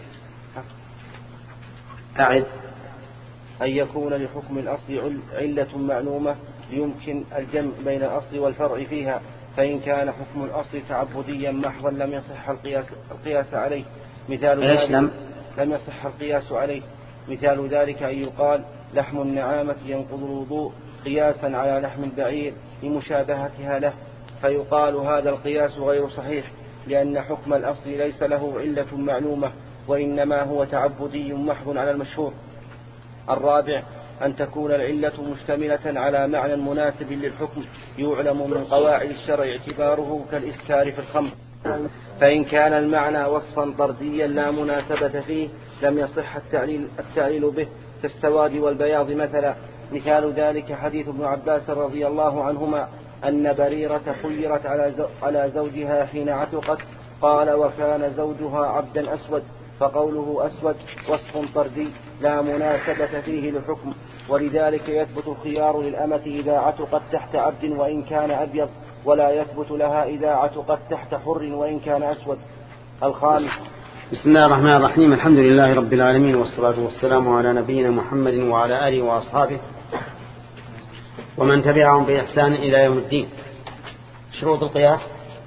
أعد. أن يكون لحكم الأصل علة معلومة ليمكن الجمع بين الأصل والفرع فيها، فإن كان حكم الأصل تعبديا محضا لم يصح القياس عليه. مثال ذلك لم يصح القياس عليه. مثال ذلك أن يقال لحم النعامة ينقض الوضوء قياسا على لحم البعير لمشابهتها له، فيقال هذا القياس غير صحيح، لأن حكم الأصل ليس له علة معلومة، وإنما هو تعبدي محض على المشهور. الرابع أن تكون العلة مشتملة على معنى مناسب للحكم يعلم من قواعد الشرع اعتباره كالإسكار في الخمر، فإن كان المعنى وصفا طرديا لا مناسبة فيه لم يصح التعليل به كالسواد والبياض مثلا. مثال ذلك حديث ابن عباس رضي الله عنهما أن بريرة خيرت على زوجها حين عتقت، قال وكان زوجها عبدا أسود، فقوله أسود وصف طردي لا مناسبة فيه للحكم، ولذلك يثبت الخيار للأمة إذا عتقت تحت عبد وإن كان أبيض، ولا يثبت لها إذا عتقت تحت حر وإن كان أسود. الخامس. بسم الله الرحمن الرحيم، الحمد لله رب العالمين، والصلاة والسلام على نبينا محمد وعلى آله وأصحابه ومن تبعهم بإحسان إلى يوم الدين. شروط القياس.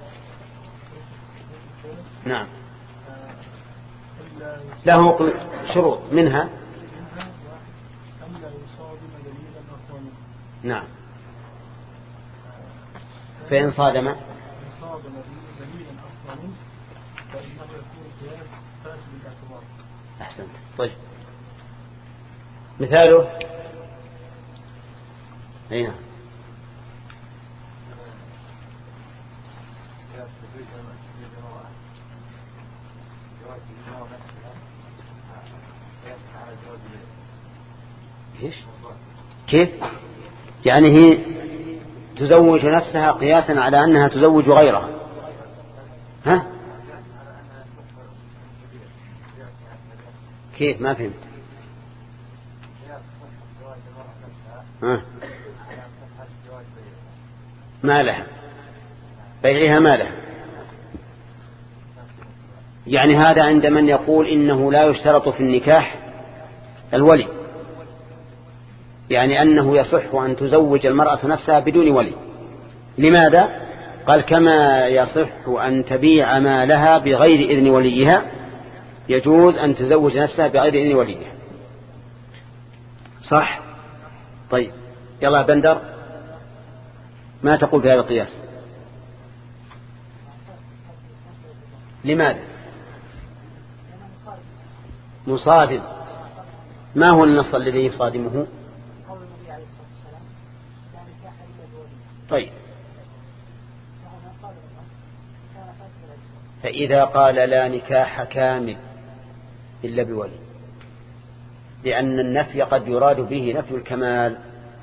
نعم له شروط منها نعم فإن صادم أحسنت. طيب مثاله هنا كيف؟ يعني هي تزوج نفسها قياسا على أنها تزوج غيرها. ها؟ كيف؟ ما فهمت. ها؟ ما لها بيعها ما لها. يعني هذا عند من يقول إنه لا يشترط في النكاح الولي، يعني أنه يصح أن تزوج المرأة نفسها بدون ولي. لماذا؟ قال كما يصح أن تبيع مالها بغير إذن وليها يجوز أن تزوج نفسها بغير إذن وليها. صح؟ طيب يلا بندر، ما تقول في هذا القياس؟ لماذا؟ مصادم. ما هو النص الذي يصادمه؟ طيب فإذا قال لا نكاح كامل إلا بولي، لأن النفي قد يراد به نفي الكمال.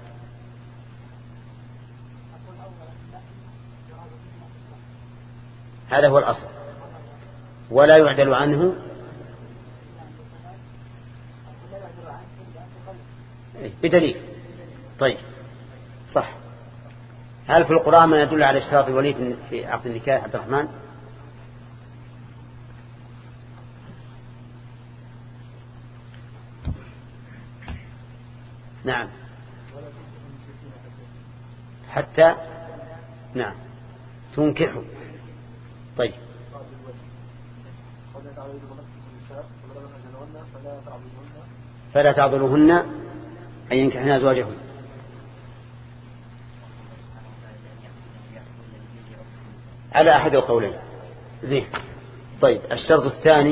هذا هو الأصل ولا يعدل عنه بدليل. طيب صح. هل في القرآن ما يدل على اشتراط الولي في عقد النكاح عبد الرحمن؟ نعم حتى نعم تنكحوا. طيب فلا تعضلوهن أن ينكحن أزواجهن. على أحد القولين. زين. طيب الشرط الثاني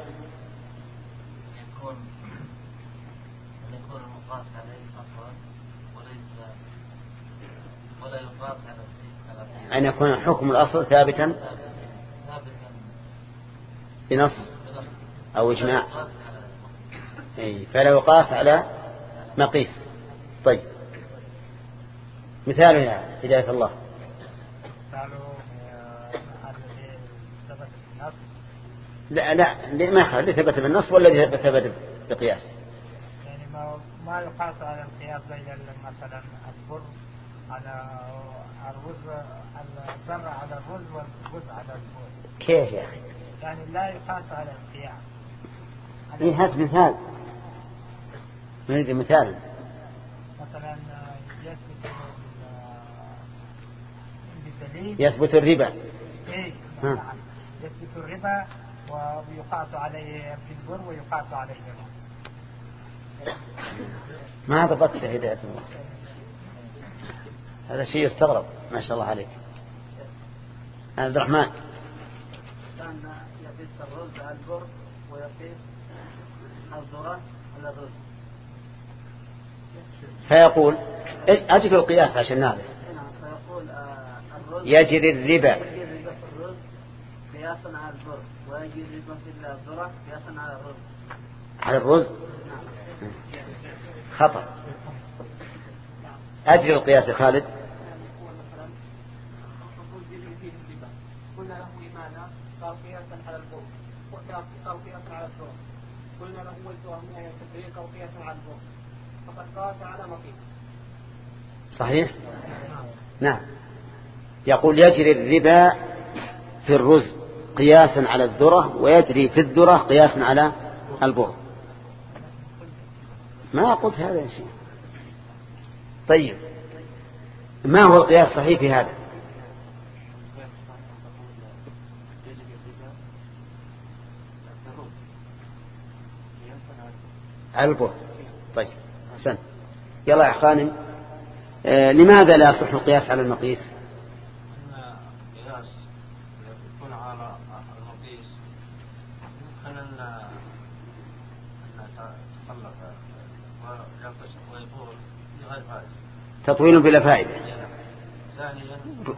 أن يكون حكم الأصل ثابتا بنص أو إجماع، فلا يقاس على مقيس. طيب مثال يا هداية الله. لا ما خالد ثبت بالنص ولا ثبت بقياس؟ يعني ما يقاس على القياس بين مثلا البر على الرز، الذرة على الرز والجزء على البر. كيف يا أخي؟ يعني لا يقاس على القياس. هات مثال، نريد مثال. مثلا يثبت الربا. إيه يثبت الربا ويقاس عليه في البر ويقاس عليه الربا. ما ضبطت هداية الله، هذا شيء يستغرب. ما شاء الله عليك عبد الرحمن. كان يقيس الرز على البر ويقيس الذرة على الرز، فيقول أجل القياس عشان نعرف. فيقول يجري الربا في الرز قياسا على البر، ويجري الربا في الذرة قياسا على الرز. على الرز خطأ. أجل القياس يا خالد. قلنا له إيمانا قال قياسا على البر، قال قياسا على الذرة. قلنا له والتوهمية يتفريق أو قياسا على البر، فقد قاس على مقيس. صحيح. نعم. يقول يجري الربا في الرز قياسا على الذرة، ويجري في الذرة قياسا على البر. ما قلت هذا يا شيخ. طيب ما هو القياس الصحيح في هذا؟ على البر. طيب أحسن. يلا يا خانم. لماذا لا يصح القياس على المقيس؟ القياس يكون على المقيس يمكن أن تخلق ويقص ويطول بغير فائدة، تطويل بلا فائدة. ثانيا يمكن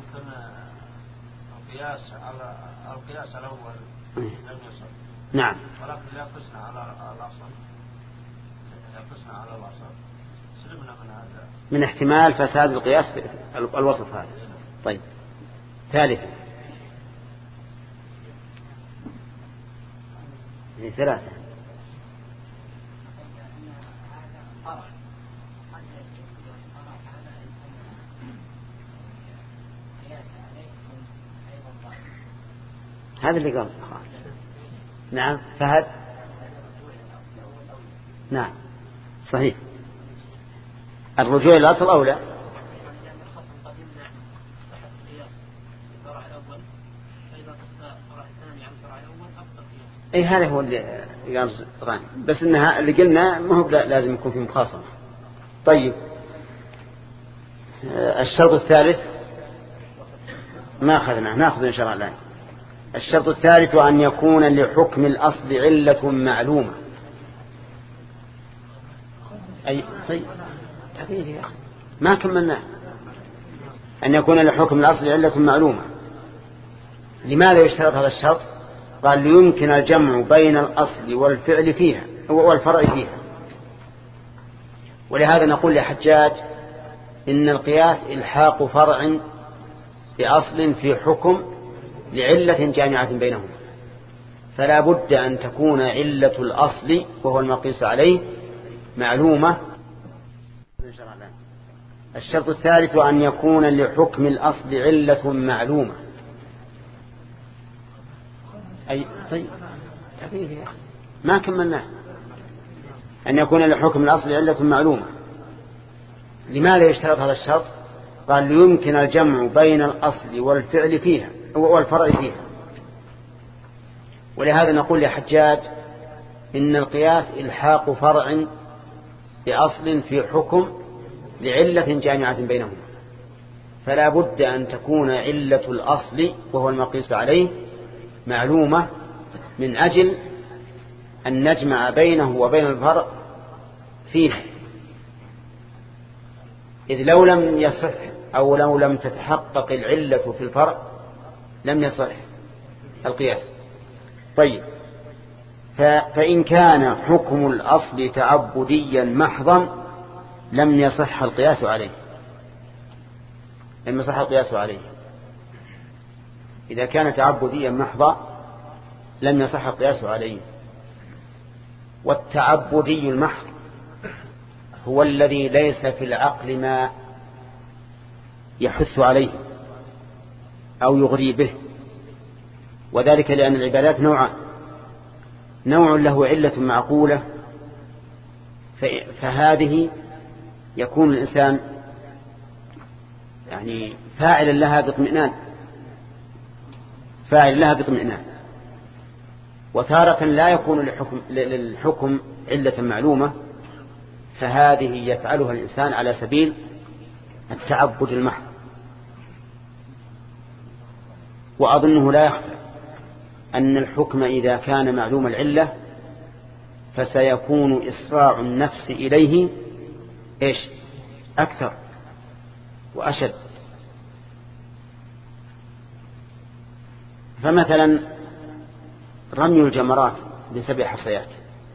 القياس الأول لم يصل. نعم. ولكن لا يقصنا على الأصل، يقصنا على الأصل، سلمنا من هذا من احتمال فساد القياس الوسط هذا. طيب ثالثا ثلاثة. هذا اللي قال نعم فهد. نعم صحيح، الرجوع إلى الأصل أولى. أي هذا هو اللي يرجع، بس إنها اللي قلنا ما هو لازم يكون في مخاصمة. طيب الشرط الثالث ما أخذنا، نأخذ إن شاء الله الآن. الشرط الثالث أن يكون لحكم الأصل علة معلومة. أي طيب يا أخي ما كملنا. أن يكون لحكم الأصل علة معلومة. لماذا يشترط هذا الشرط؟ قال ليمكن الجمع بين الأصل والفعل فيها والفرع فيها. ولهذا نقول لحجاج إن القياس إلحاق فرع بأصل في حكم لعلة جامعة بينهما، فلا بد أن تكون علة الأصل وهو المقيس عليه معلومة. الشرط الثالث أن يكون لحكم الأصل علة معلومة. أي طيب ما كملناه. أن يكون لحكم الأصل علة معلومة. لماذا يشترط هذا الشرط؟ قال ليمكن الجمع بين الأصل والفعل فيها والفرع فيها. ولهذا نقول لحجاج إن القياس إلحاق فرع بأصل في حكم لعلة جامعة بينهما، فلا بد أن تكون علة الأصل وهو المقيس عليه معلومة من أجل أن نجمع بينه وبين الفرع فيه. إذ لو لم يصح أو لو لم تتحقق العلة في الفرع لم يصح القياس. طيب فإن كان حكم الأصل تعبديا محضا لم يصح القياس عليه. لم يصح القياس عليه. إذا كان تعبديا محضا لم يصح القياس عليه. والتعبدي المحض هو الذي ليس في العقل ما يحث عليه أو يغري به، وذلك لأن العبادات نوعان: نوع له علة معقولة فهذه يكون الإنسان يعني فاعلا لها باطمئنان، وتارة لا يكون للحكم علة معلومة، فهذه يفعلها الإنسان على سبيل التعبد المحض. وأظنه لا يخفى أن الحكم إذا كان معلوم العلة فسيكون إسراع النفس إليه أكثر وأشد. فمثلا رمي الجمرات ب7 حصيات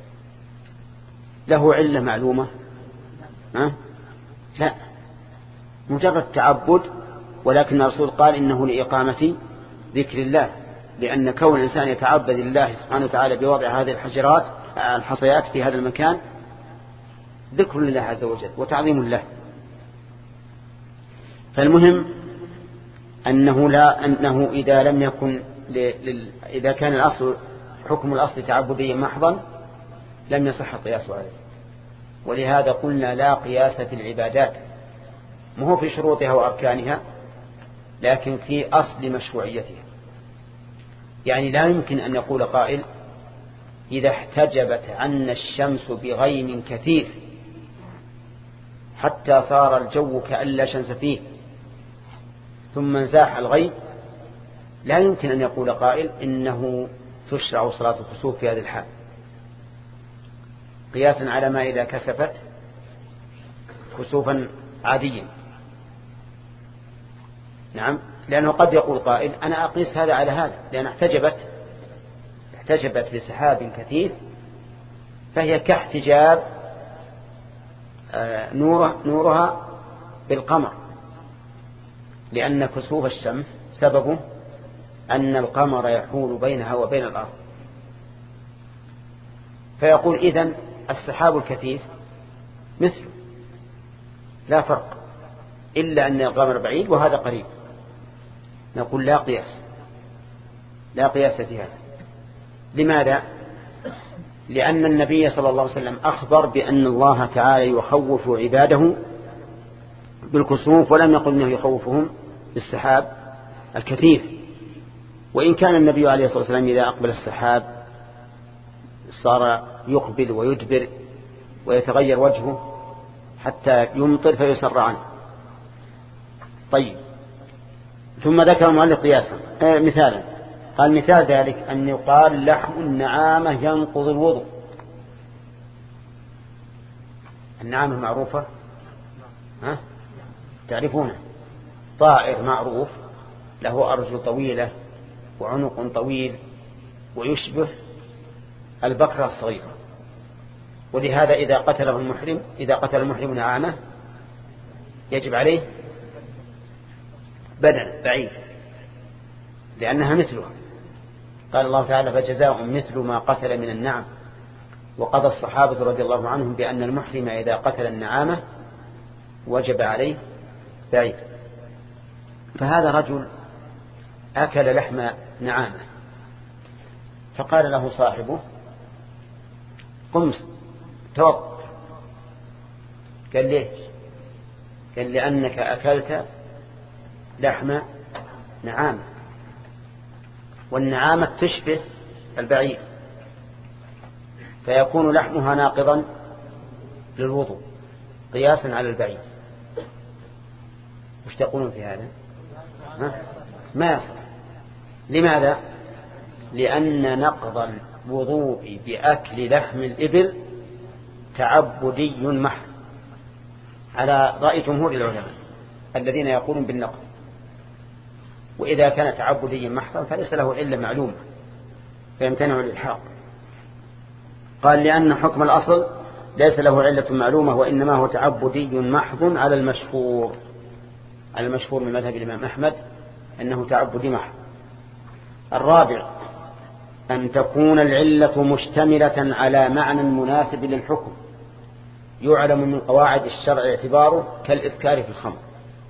له علة معلومة؟ لا، مجرد تعبد، ولكن الرسول قال إنه لإقامة ذكر الله، لأن كون الإنسان يتعبد الله سبحانه وتعالى بوضع هذه الحصيات في هذا المكان ذكر لله عز وجل وتعظيم الله. فالمهم أنه إذا لم يكن إذا كان الأصل حكم الأصل تعبديا محضا لم يصح القياس عليه. ولهذا قلنا لا قياس في العبادات، مو في شروطها وأركانها، لكن في أصل مشروعيتها. يعني لا يمكن أن يقول قائل إذا احتجبت عنا الشمس بغيم كثير حتى صار الجو كأن لا شمس فيه ثم انزاح الغيم، لا يمكن أن يقول قائل إنه تشرع صلاة الكسوف في هذه الحال، قياسا على ما إذا كسفت كسوفا عاديا. نعم، لأنه قد يقول قائل أنا أقيس هذا على هذا، لأن احتجبت بسحاب كثير فهي كاحتجاب نورها بالقمر، لأن كسوف الشمس سببه أن القمر يحول بينها وبين الأرض. فيقول إذن السحاب الكثيف مثله لا فرق، إلا أن القمر بعيد وهذا قريب. نقول لا قياس في هذا، لماذا؟ لأن النبي صلى الله عليه وسلم أخبر بأن الله تعالى يخوف عباده بالكسوف، ولم يقل أنه يخوفهم بالسحاب الكثير. وإن كان النبي عليه الصلاة والسلام إذا أقبل السحاب صار يقبل ويدبر ويتغير وجهه حتى يمطر فيسر عنه. طيب، ثم ذكر المؤلف قياسا مثالا، قال مثال ذلك أن يقال لحم النعامة ينقض الوضوء. النعامة معروفة، تعرفونه، طائر معروف له أرجل طويلة وعنق طويل ويشبه البكرة الصغيرة، ولهذا إذا قتل المحرم نعامة يجب عليه بدن بعيد لأنها مثلها. قال الله تعالى فجزاء مثل ما قتل من النعم. وقضى الصحابة رضي الله عنهم بأن المحرم إذا قتل النعامة وجب عليه بعيد. فهذا رجل أكل لحم نعامة، فقال له صاحبه قم توضأ. قال ليه؟ قال لأنك أكلت لحم نعامة، والنعامة تشبه البعير فيكون لحمها ناقضا للوضوء قياسا على البعير. وش تقولون في هذا؟ ما يصح. لماذا؟ لأن نقض الوضوء بأكل لحم الإبل تعبدي محض على رأي جمهور العلماء الذين يقولون بالنقض. وإذا كان تعبديا محضا فليس له علة معلومة فيمتنع الإلحاق. قال لأن حكم الأصل ليس له علة معلومة وإنما هو تعبدي محض على المشهور من مذهب الإمام أحمد أنه تعبدي محض. الرابع أن تكون العلة مشتملة على معنى مناسب للحكم يعلم من قواعد الشرع اعتباره كالإسكار في الخمر.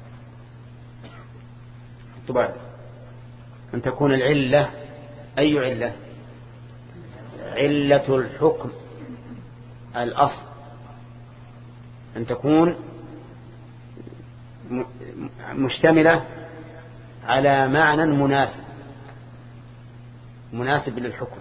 طبعا أن تكون العلة، أي علة؟ علة الحكم الأصل، أن تكون مشتملة على معنى مناسب للحكم.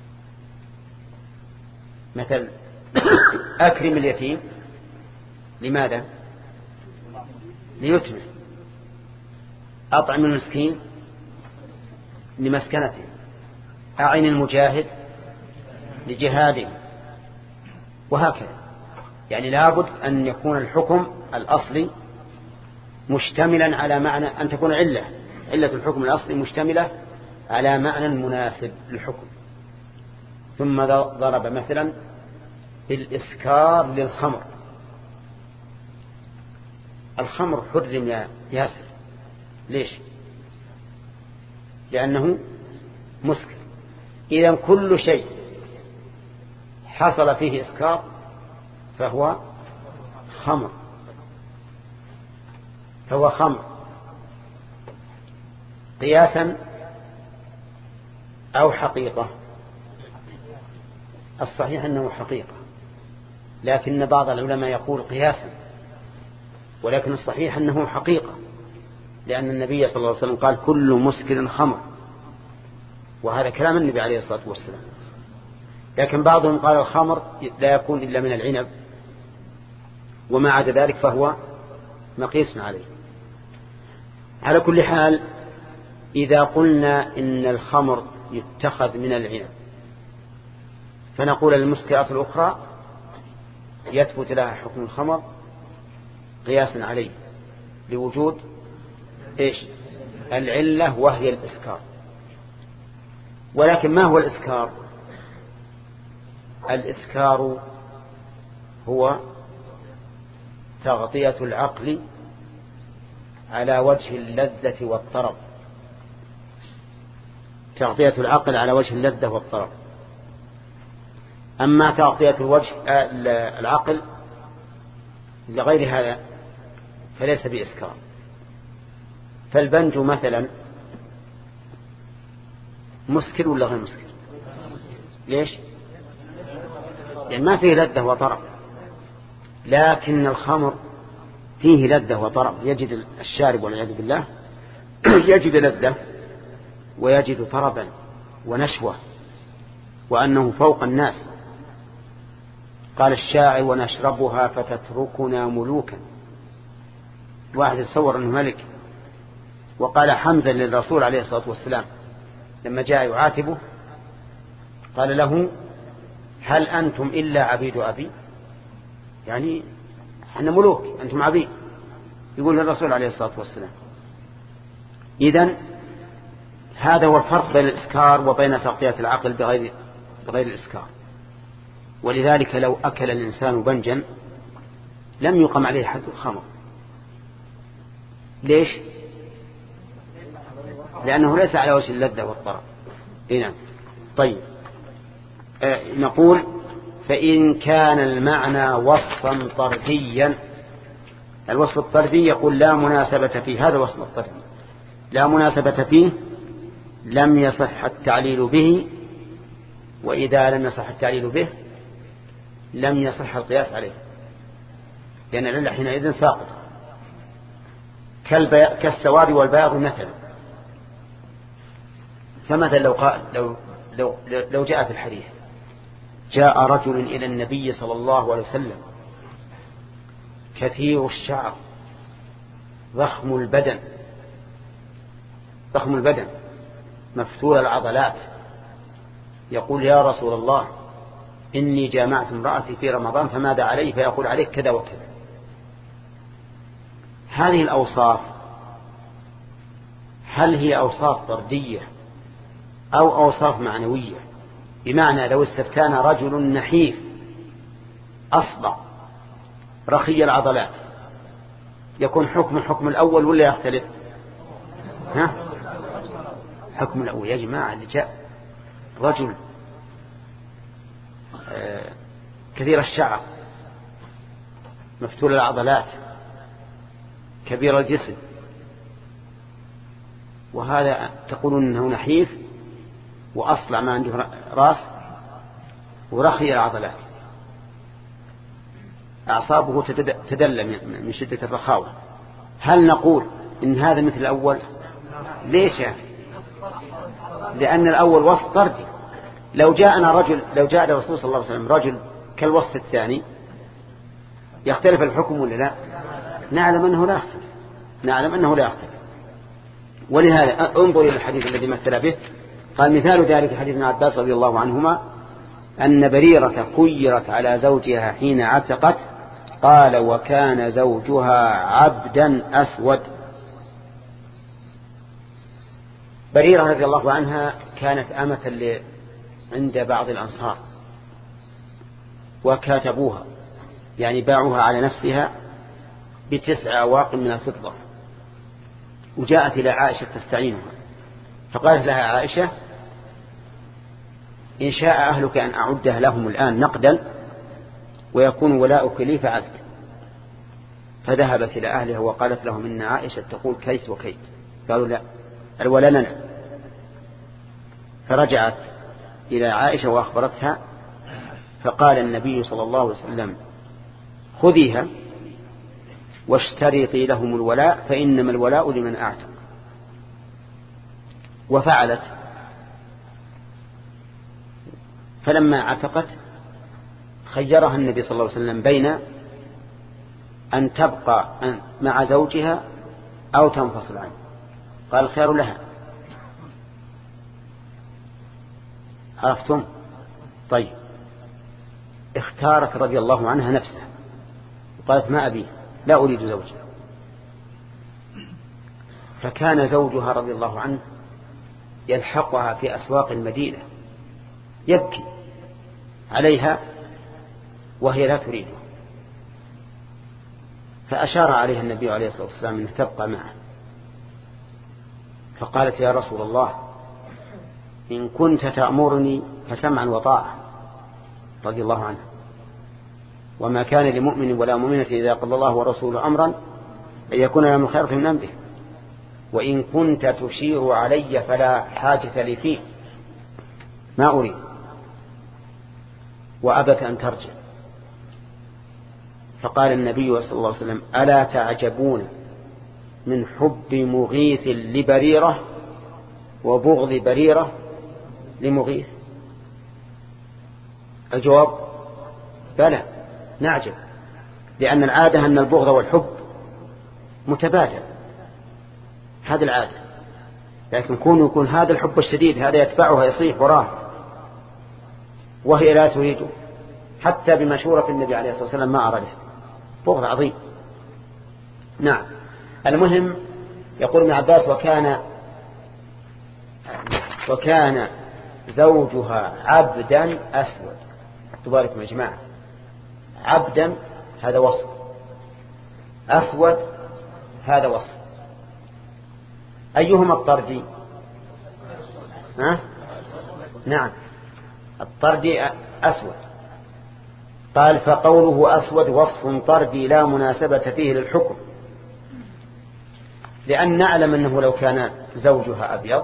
مثل أكرم اليتيم، لماذا؟ ليتمه. أطعم المسكين لمسكنته. أعن المجاهد لجهاده، وهكذا. يعني لابد أن يكون الحكم الأصلي مشتملا على معنى، أن تكون علة الحكم الأصلي مشتملة على معنى مناسب للحكم. ثم ضرب مثلا بالإسكار للخمر. الخمر حرم يا ياسر، ليش؟ لأنه مسكر. إذن كل شيء حصل فيه إسكار فهو خمر قياسا أو حقيقة. الصحيح أنه حقيقة، لكن بعض العلماء يقول قياسا، ولكن الصحيح أنه حقيقة، لأن النبي صلى الله عليه وسلم قال كل مسكر خمر، وهذا كلام النبي عليه الصلاة والسلام. لكن بعضهم قال الخمر لا يكون إلا من العنب، وما عدا ذلك فهو مقيس عليه. على كل حال، إذا قلنا إن الخمر يتخذ من العنب فنقول المسكرات الأخرى يثبت لها حكم الخمر قياسا عليه لوجود إيش؟ العلة، وهي الإسكار. ولكن ما هو الإسكار؟ الإسكار هو تغطية العقل على وجه اللذة والطرب. تغطية العقل على وجه اللذة والطرب. أما تغطية العقل لغير هذا فليس بإسكار. فالبنج مثلا مسكر ولا غير مسكر؟ ليش؟ يعني ما فيه لذة وطرب، لكن الخمر فيه لذة وطرب، يجد الشارب والعياذ بالله يجد لذة ويجد طربا ونشوة وأنه فوق الناس. قال الشاعر: ونشربها فتتركنا ملوكا. واحد يتصور أنه ملك. وقال حمزة للرسول عليه الصلاة والسلام لما جاء يعاتبه قال له: هل أنتم إلا عبيد أبي؟ يعني احنا ملوك، أنتم عبيد. يقول للرسول عليه الصلاة والسلام. إذن هذا هو الفرق بين الإسكار وبين تغطية العقل بغير الإسكار. ولذلك لو أكل الإنسان بنجا لم يقم عليه حد الخمر. ليش؟ لأنه ليس على وجه اللذة والطرب. هنا طيب نقول: فإن كان المعنى وصفا طرديا. الوصف الطردي يقول لا مناسبة فيه، هذا الوصف الطردي لا مناسبة فيه لم يصح التعليل به، وإذا لم يصح التعليل به لم يصح القياس عليه، لأن العلة حينئذ ساقط، كالسواد والبياض مثلا. فمثلا لو جاء في الحديث: جاء رجل إلى النبي صلى الله عليه وسلم كثير الشعر ضخم البدن مفتول العضلات، يقول: يا رسول الله، إني جامعت امرأتي في رمضان فماذا علي؟ فيقول: عليك كذا وكذا. هذه الأوصاف هل هي أوصاف طردية أو أوصاف معنوية؟ بمعنى لو استفتانا رجل نحيف أصبع رخي العضلات يكون حكم الأول ولا يختلف؟ حكم الأول. يا جماعة، اللي جاء رجل كثير الشعر مفتول العضلات كبير الجسم، وهذا تقولون أنه نحيف وأصلع ما عنده رأس ورخي العضلات، أعصابه تدلى من شدة الرخاوة، هل نقول إن هذا مثل الأول؟ ليش؟ لأن الأول وصف طردي. لو جاء الرسول صلى الله عليه وسلم رجل كالوصف الثاني يختلف الحكم ولا لا؟ نعلم أنه لا يختلف. ولهذا انظر إلى الحديث الذي مثل به. قال: مثال ذلك حديث ابن عباس رضي الله عنهما أن بريرة خيرت على زوجها حين عتقت، قال: وكان زوجها عبدا أسود. بريرة رضي الله عنها كانت أمة عند بعض الأنصار، وكاتبوها يعني باعوها على نفسها ب9 أواق من الفضة، وجاءت إلى عائشة تستعينها، فقالت لها عائشة: إن شاء أهلك أن أعدها لهم الآن نقدا ويكون ولاؤك لي فعلت. فذهبت إلى أهلها وقالت لهم: إن عائشة تقول كيت وكيت. قالوا: لا، الولاء لنا. فرجعت إلى عائشة وأخبرتها، فقال النبي صلى الله عليه وسلم: خذيها واشترطي لهم الولاء فإنما الولاء لمن أعتق. وفعلت. فلما عتقت خيرها النبي صلى الله عليه وسلم بين أن تبقى مع زوجها أو تنفصل عنه، قال: الخير لها. عرفتم؟ طيب، اختارت رضي الله عنها نفسها وقالت: ما أبي، لا أريد زوجها. فكان زوجها رضي الله عنه يلحقها في أسواق المدينة يبكي عليها وهي لا تريده، فأشار عليها النبي عليه الصلاة والسلام أن تبقى معه، فقالت: يا رسول الله، إن كنت تأمرني فسمعا وطاعة، رضي الله عنه. وما كان لمؤمن ولا مؤمنة إذا قضى الله ورسوله أمرا أن يكون لهم الخيرة من أمره، وإن كنت تشير علي فلا حاجة لي فيه، ما أريد. وأبت أن ترجع، فقال النبي صلى الله عليه وسلم: ألا تعجبون من حب مغيث لبريرة وبغض بريرة لمغيث؟ الجواب: بلى نعجب، لأن العادة أن البغض والحب متبادل، هذا العادة، لكن يكون هذا الحب الشديد هذا يتبعها يصيح وراه وهي لا تريده، حتى بمشورة النبي عليه الصلاة والسلام ما أرادت، بغض عظيم. نعم. المهم يقول ابن عباس: وكان زوجها عبدا أسود. تباركم يا جماعة، عبدا هذا وصف، أسود هذا وصف، أيهما الطردي؟ نعم الطردي أسود. قال: فقوله أسود وصف طردي لا مناسبة فيه للحكم، لأن نعلم أنه لو كان زوجها أبيض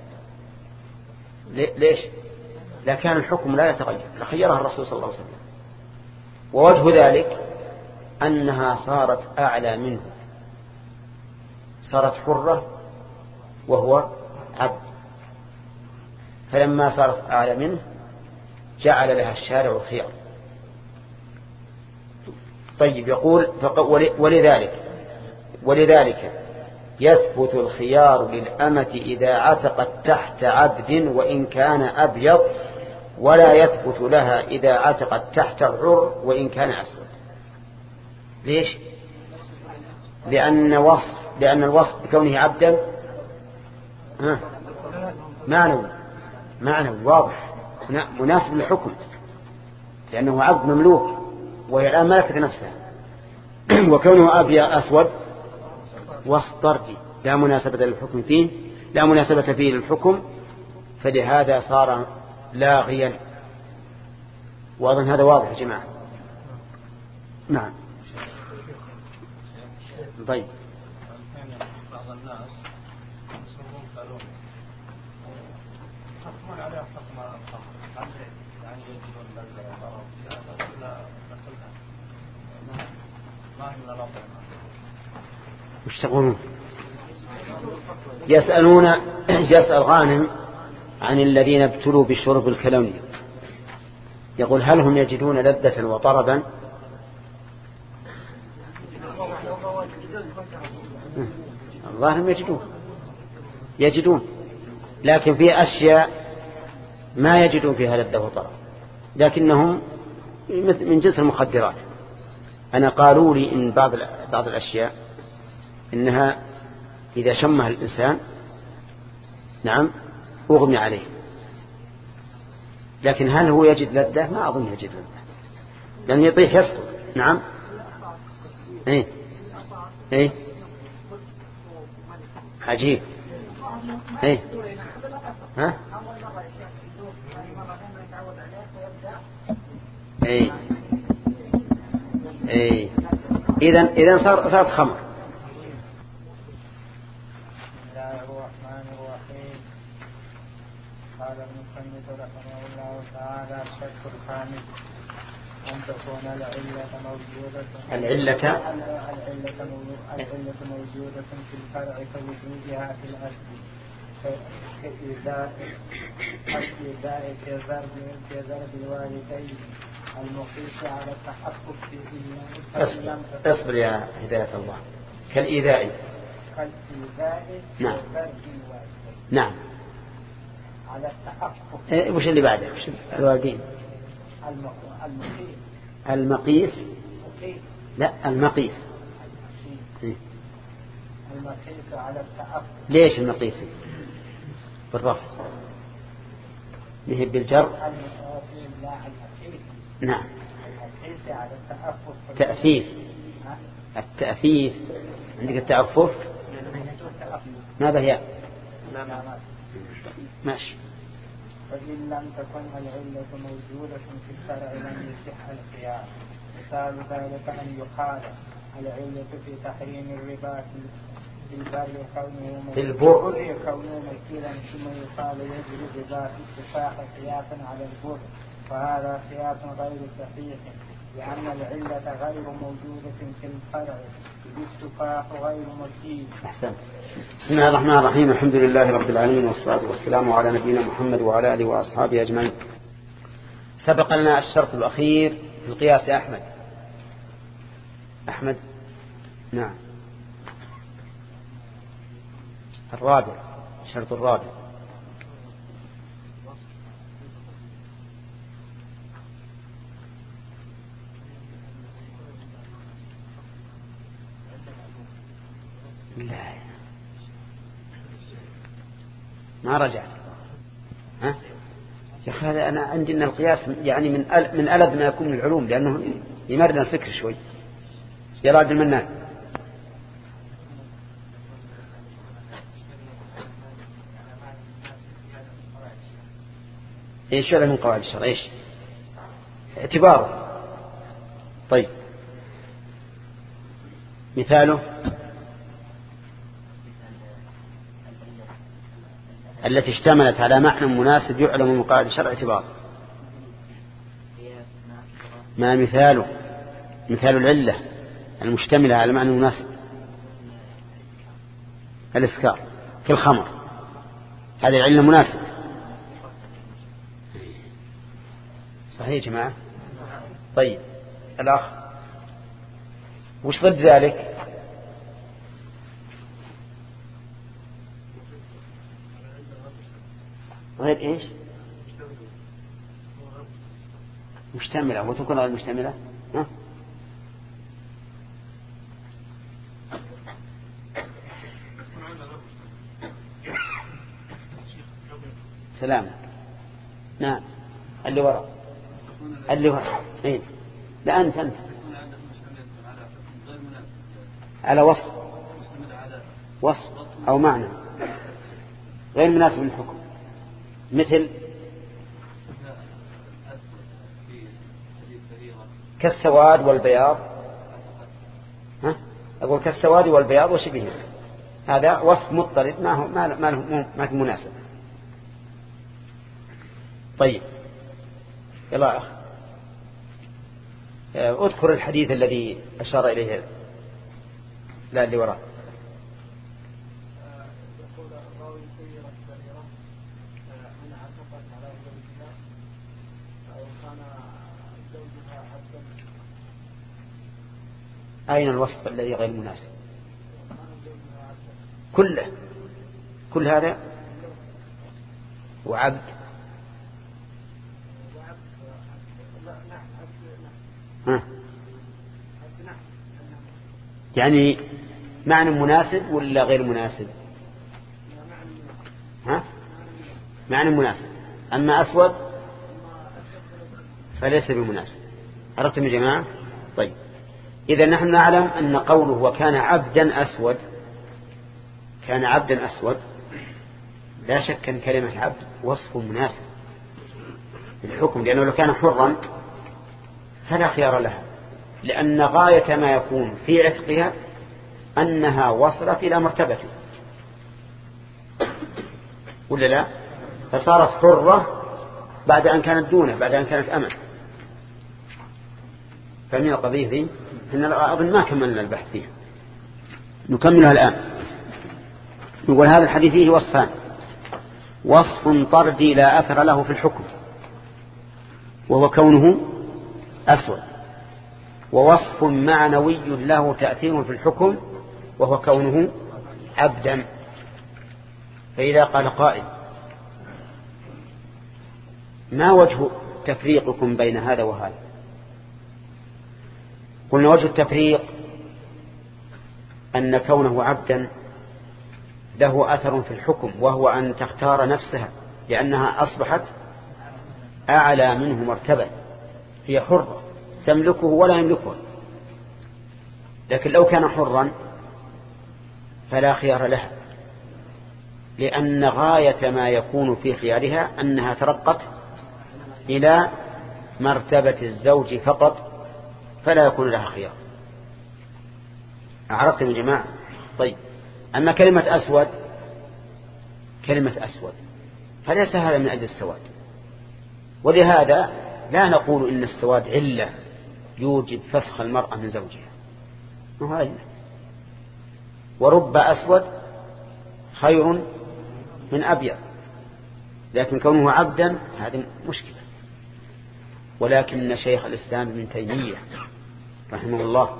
ليش؟ لكان الحكم لا يتغير، لخيرها الرسول صلى الله عليه وسلم. ووجه ذلك أنها صارت أعلى منه، صارت حرة وهو عبد، فلما صارت أعلى منه جعل لها الشارع الخيار. طيب يقول: ولذلك يثبت الخيار للأمة إذا عتقت تحت عبد وإن كان أبيض، ولا يثبت لها إذا عتقت تحت حر وإن كان أسود. ليش؟ لأن الوصف بكونه عبدا معنوي واضح مناسب للحكم، لأنه عبد مملوك وهي الآن ملكت نفسها. وكونه أبيض أسود وصف طردي لا مناسبة للحكم فيه، لا مناسبة فيه للحكم، فلهذا صار لاغيا. وأظن هذا واضح يا جماعة. نعم. طيب. بعض الناس يصرون قالون يحكمون عليه حكم الخمر، يعني يجدون الضرر لا ما هي من الأفضل. وش تقولون؟ يسأل غانم عن الذين ابتلوا بشرب الكلوني، يقول: هل هم يجدون لذة وطربا؟ الظاهر يجدون، لكن في أشياء ما يجدون فيها لذة وطرب، لكنهم من جنس المخدرات. أنا قالوا لي إن بعض الأشياء إنها إذا شمها الإنسان أغمي عليه، لكن هل هو يجد لذة؟ ما أظن يجد لذة، لأن يطيح يسقط. نعم. إيه عجيب. ها إذن صارت خمر. بسم الله الرحمن الرحيم. قال المصنف رحمه الله تعالى: الشرط الخامس أن تكون العلة موجودة في الفرع كوجودها في الأصل، كإيذاء في ضرب الوالدين المقيس على التحقق في اصبر يا هداية الله. كالإيذاء نعم. نعم على التحقق. وش اللي بعده؟ الوالدين. المقيس. لا المقيس. المقيس على التحقق. ليش المقيس بالرفع؟ نهب بالجر. نعم. تأفيف. التأفيف عندك التعفف ماذا هي؟ ماشي. فإن لم تكن العلة موجودة في الشرع لم يصح القياس. مثال ذلك أن يقال العلة في تحريم الربا في البر كونه مكيلا، ثم يقال يجري الربا في التفاح قياسا على البر وهذا قياس غير صحيح لأن العلة غير موجودة في الفرع التفاح غير مجيد. أحسنت. بسم الله الرحمن الرحيم. الحمد لله رب العالمين والصلاة والسلام على نبينا محمد وعلى آله وأصحابه أجمعين. سبق لنا الشرط الأخير في القياس يا أحمد. نعم الرابع، الشرط الرابع. لا ما رجعت. ها يا أخي هذا أنا عندي أن القياس يعني من ألد ما يكون من العلوم، لأنه يمرنا الفكر شوي. يا راجل المنان ايش هذا من قواعد الشرع؟ ايش اعتباره؟ طيب مثاله التي اشتملت على معنى مناسب يعلم من قواعد الشرع اعتباره. ما مثاله؟ مثال العلة المشتملة على معنى مناسب. الإسكار في الخمر هذه العلة مناسبة. صحيح يا جماعة؟ طيب الأخ وش ضد ذلك؟ غير ايش؟ مشتملة. وتكون غير مشتملة. ها؟ سلام. نعم اللي وراء ايه لا انت على وصف او معنى غير مناسب للحكم، مثل كالسواد والبياض. ها اقول كالسواد والبياض وشبهه، هذا وصف مضطرد ما هو مناسب. طيب يلا أخ اذكر الحديث الذي أشار إليه لا اللي وراء. أين الوصف الذي غير مناسب؟ كل هذا وعبد يعني معنى مناسب ولا غير مناسب؟ ها معنى مناسب. أما أسود فليس بمناسب. عرفتم يا جماعة؟ طيب إذا نحن نعلم أن قوله وكان عبدا أسود لا شك أن كلمة عبد وصف مناسب للحكم، لأنه لو كان حرا فلا خيار لها، لأن غاية ما يكون في عتقها أنها وصلت إلى مرتبته ولا لا؟ فصارت حرة بعد أن كانت دونه، بعد أن كانت أمة. فمن القضية ذي إن أظن ما كملنا البحث فيها، نكملها الآن. نقول هذا الحديث فيه وصفان: وصف طردي لا أثر له في الحكم وهو كونه أسود، ووصف معنوي له تأثير في الحكم وهو كونه عبدا. فإذا قال قائل ما وجه تفريقكم بين هذا وهذا؟ قلنا وجه التفريق أن كونه عبدا له أثر في الحكم، وهو أن تختار نفسها لأنها أصبحت أعلى منه مرتبة، هي حرة تملكه ولا يملكه. لكن لو كان حرا فلا خيار لها، لأن غاية ما يكون في خيارها أنها ترقت إلى مرتبة الزوج فقط، فلا يكون لها خيار. أعرفتم يا جماعة؟ طيب أما كلمة أسود فليس هذا من أجل السواد، ولهذا لا نقول إن السواد علة يوجب فسخ المرأة من زوجها، ما هو علة. ورب أسود خير من أبيض، لكن كونه عبدا هذه مشكلة. ولكن شيخ الإسلام ابن تيمية رحمه الله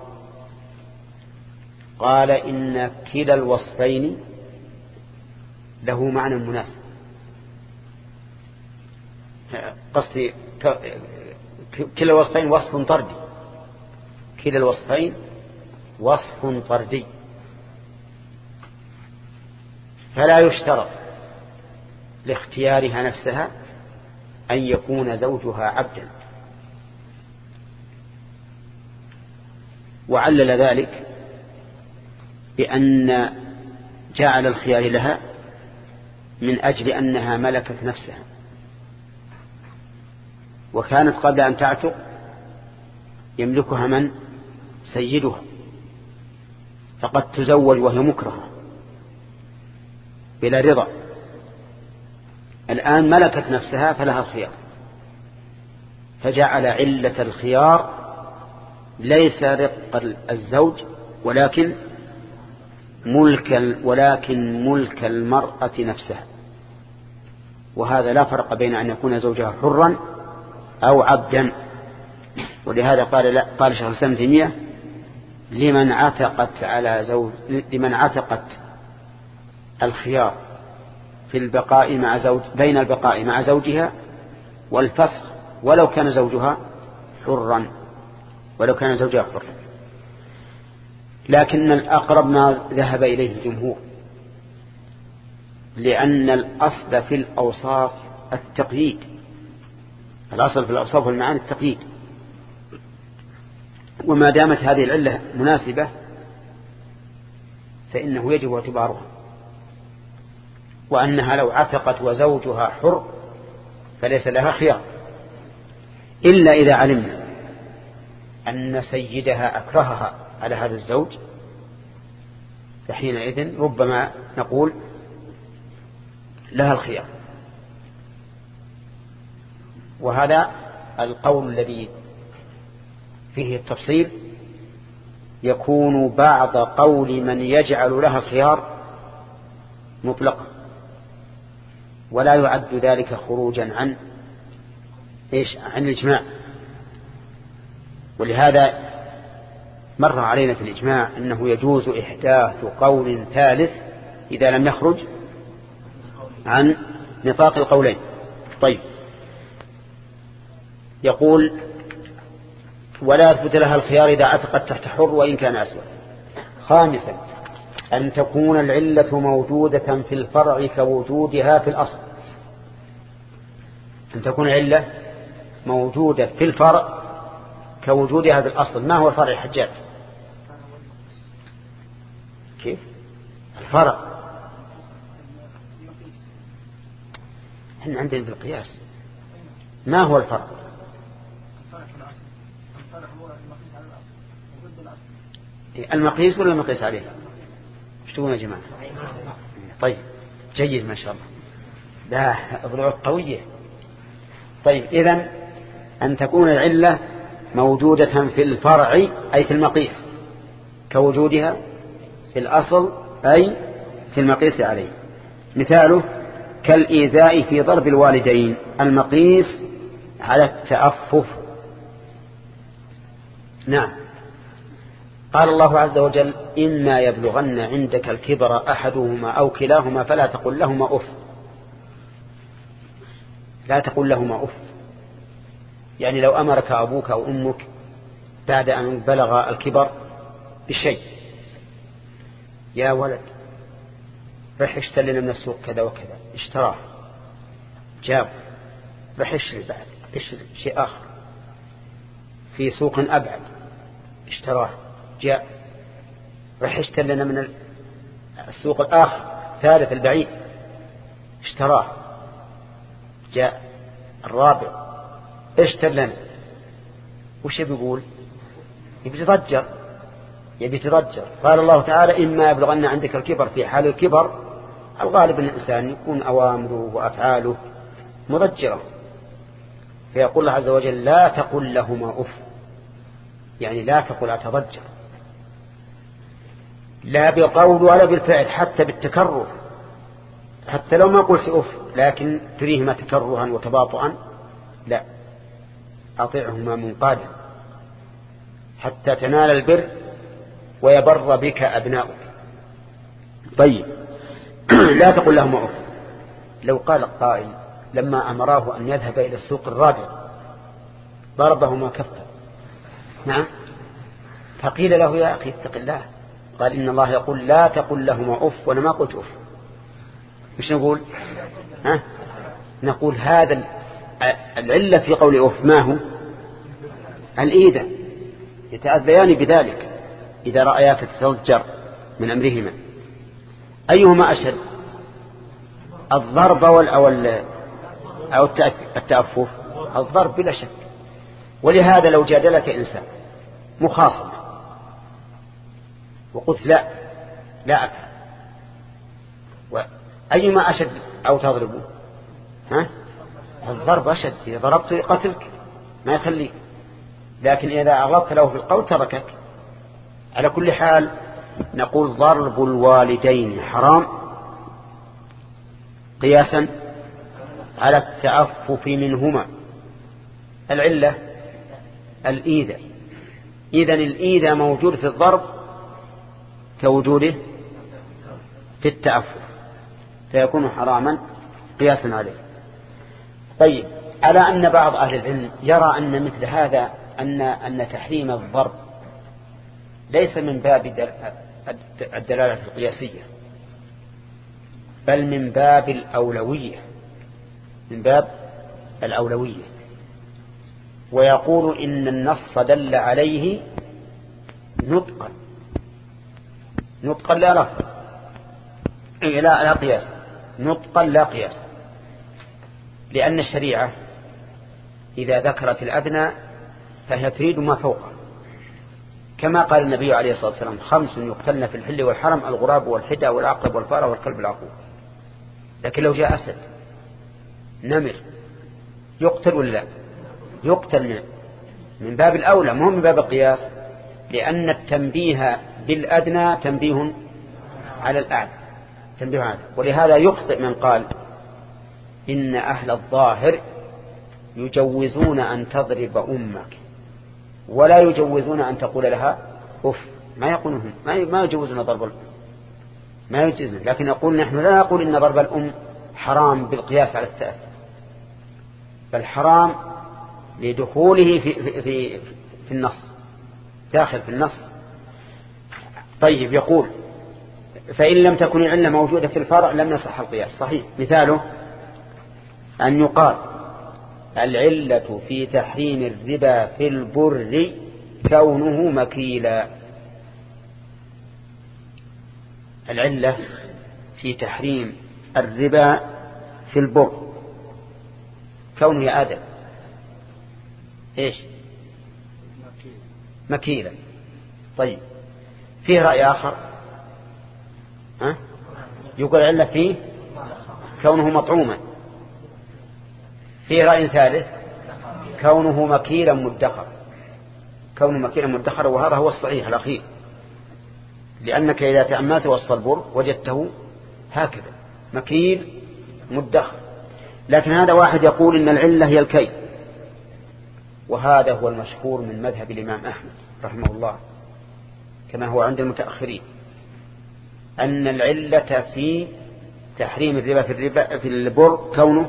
قال إن كلا الوصفين له معنى مناسب. قصدي كلا الوصفين وصف طردي، كلا الوصفين وصف طردي، فلا يشترط لاختيارها نفسها أن يكون زوجها عبدا. وعلل ذلك بأن جعل الخيار لها من أجل أنها ملكت نفسها، وكانت قبل أن تعتق يملكها من؟ سيدها، فقد تزوج وهي مكرهة بلا رضا. الآن ملكت نفسها فلها الخيار، فجعل علة الخيار ليس رق الزوج ولكن ملك المرأة نفسها. وهذا لا فرق بين أن يكون زوجها حرا أو عبدا. ولهذا قال شيخ الإسلام ابن تيمية لمن عتقت الخيار في البقاء مع بين البقاء مع زوجها والفسخ ولو كان زوجها حرا، لكن الأقرب ما ذهب إليه الجمهور، لأن الأصل في الأوصاف التقييد، الأصل في الأوصاف والمعاني التقييد، وما دامت هذه العلة مناسبة فإنه يجب اعتبارها، وأنها لو عتقت وزوجها حر فليس لها خيار، إلا إذا علمنا أن سيدها أكرهها على هذا الزوج، فحينئذ ربما نقول لها الخيار. وهذا القول الذي فيه التفصيل يكون بعض قول من يجعل لها الخيار مطلقا، ولا يعد ذلك خروجا عن الإجماع. ولهذا مر علينا في الإجماع أنه يجوز إحداث قول ثالث إذا لم يخرج عن نطاق القولين. طيب، يقول ولا يثبت لها الخيار إذا عتقت تحت حر وإن كان أسود. خامسا أن تكون العلة موجودة في الفرع كوجودها في الأصل. أن تكون العلة موجودة في الفرع كوجودها في الأصل. ما هو الفرع يا حجاج؟ كيف الفرع؟ احنا عندنا في القياس. ما هو الفرع؟ المقيس ولا المقيس عليه؟ ايش تقولون يا جماعة؟ طيب جيد ما شاء الله، ده ضلوع قوية. طيب إذن أن تكون العلة موجودة في الفرع أي في المقيس كوجودها في الأصل أي في المقيس عليه. مثاله كالإيذاء في ضرب الوالدين، المقيس على التأفف. نعم، قال الله عز وجل إما يبلغن عندك الكبر أحدهما أو كلاهما فلا تقل لهما أف. لا تقل لهما أف، يعني لو أمرك أبوك أو أمك بعد أن بلغ الكبر بشيء، يا ولد رح اشتري لنا من السوق كذا وكذا، اشتراه جاب، رح اشتري بعد شيء آخر في سوق أبعد، اشتراه جاء، رح اشتري لنا من السوق الآخر ثالث البعيد، اشتراه جاء الرابع اشتر لنا. وش بيقول؟ يبي تضجر. قال الله تعالى إما يبلغن عندك الكبر. في حال الكبر الغالب أن الإنسان يكون أوامره وأفعاله مضجرة، فيقول الله عز وجل لا تقل لهما أف، يعني لا تقل أتضجر، لا بالقول ولا بالفعل، حتى بالتكرر، حتى لو ما قلت أف لكن تريهما تكرها وتباطؤا، لا، أطيعهما منقادا حتى تنال البر ويبر بك أبناؤك. طيب لا تقل لهما أف. لو قال قائل لما أمراه أن يذهب إلى السوق الرابع ضربهما كفا، نعم، فقيل له يا أخي اتق الله، قال إن الله يقول لا تقل لهما أف، وأنا ما قلت أف. مش نقول نقول هذا العلة في قول أف ما هو؟ الإيذاء، يتأذيان بذلك إذا رأياك تتضجر من أمرهما. أيهما أشد، الضرب أو التأفف؟ الضرب بلا شك. ولهذا لو جادلك إنسان مخاصم وقلت لا أفعل، أيما أشد أو تضربه؟ الضرب أشد، إذا ضربت قتلك ما يخليك، لكن إذا أغلطت له في القول تركك. على كل حال نقول ضرب الوالدين حرام قياسا على التعفف منهما. العلة الإيذاء، إذن الإيذاء موجود في الضرب كوجوده في التعفف، فيكون حراما قياسا عليه. طيب، على أن بعض أهل العلم يرى أن مثل هذا أن تحريم الضرب ليس من باب الدلالة القياسية، بل من باب الأولوية، من باب الأولوية، ويقول إن النص دل عليه نطقا لا لفظا، لا قياس، نطقا لا قياس، لأن الشريعة إذا ذكرت الأدنى فهي تريد ما فوقه، كما قال النبي عليه الصلاة والسلام 5 يقتلن في الحل والحرم: الغراب والحدى والعقرب والفأر والكلب العقور. لكن لو جاء أسد نمر يقتل ولا لا؟ يقتل من باب الأولى، مو من باب القياس، لأن التنبيه بالأدنى تنبيه على الأعلى، تنبيه على. ولهذا يخطئ من قال إن أهل الظاهر يجوزون أن تضرب أمك ولا يجوزون أن تقول لها أف. ما يقولون، ما يجوزون ضرب الأم، ما يجوزون، لكن يقول نحن لا نقول إن ضرب الأم حرام بالقياس على التأثير، بل حرام لدخوله في النص، داخل في النص. طيب، يقول فإن لم تكن العلة موجودة في الفرع لم يصح القياس. صحيح. مثاله أن يقال العلة في تحريم الربا في البر كونه مكيلا. العلة في تحريم الربا في البر كونه يا آدم إيش؟ مكيلا. طيب، فيه رأي آخر يقول العلة فيه كونه مطعوما. فيه رأي ثالث كونه مكيلا مدخر، كونه مكيلا مدخر، وهذا هو الصحيح الأخير، لأنك إذا تأملت وصف البر وجدته هكذا مكيل مدخر. لكن هذا واحد يقول إن العلة هي الكي، وهذا هو المشهور من مذهب الإمام أحمد رحمه الله كما هو عند المتأخرين، أن العلة في تحريم الربا في البر كونه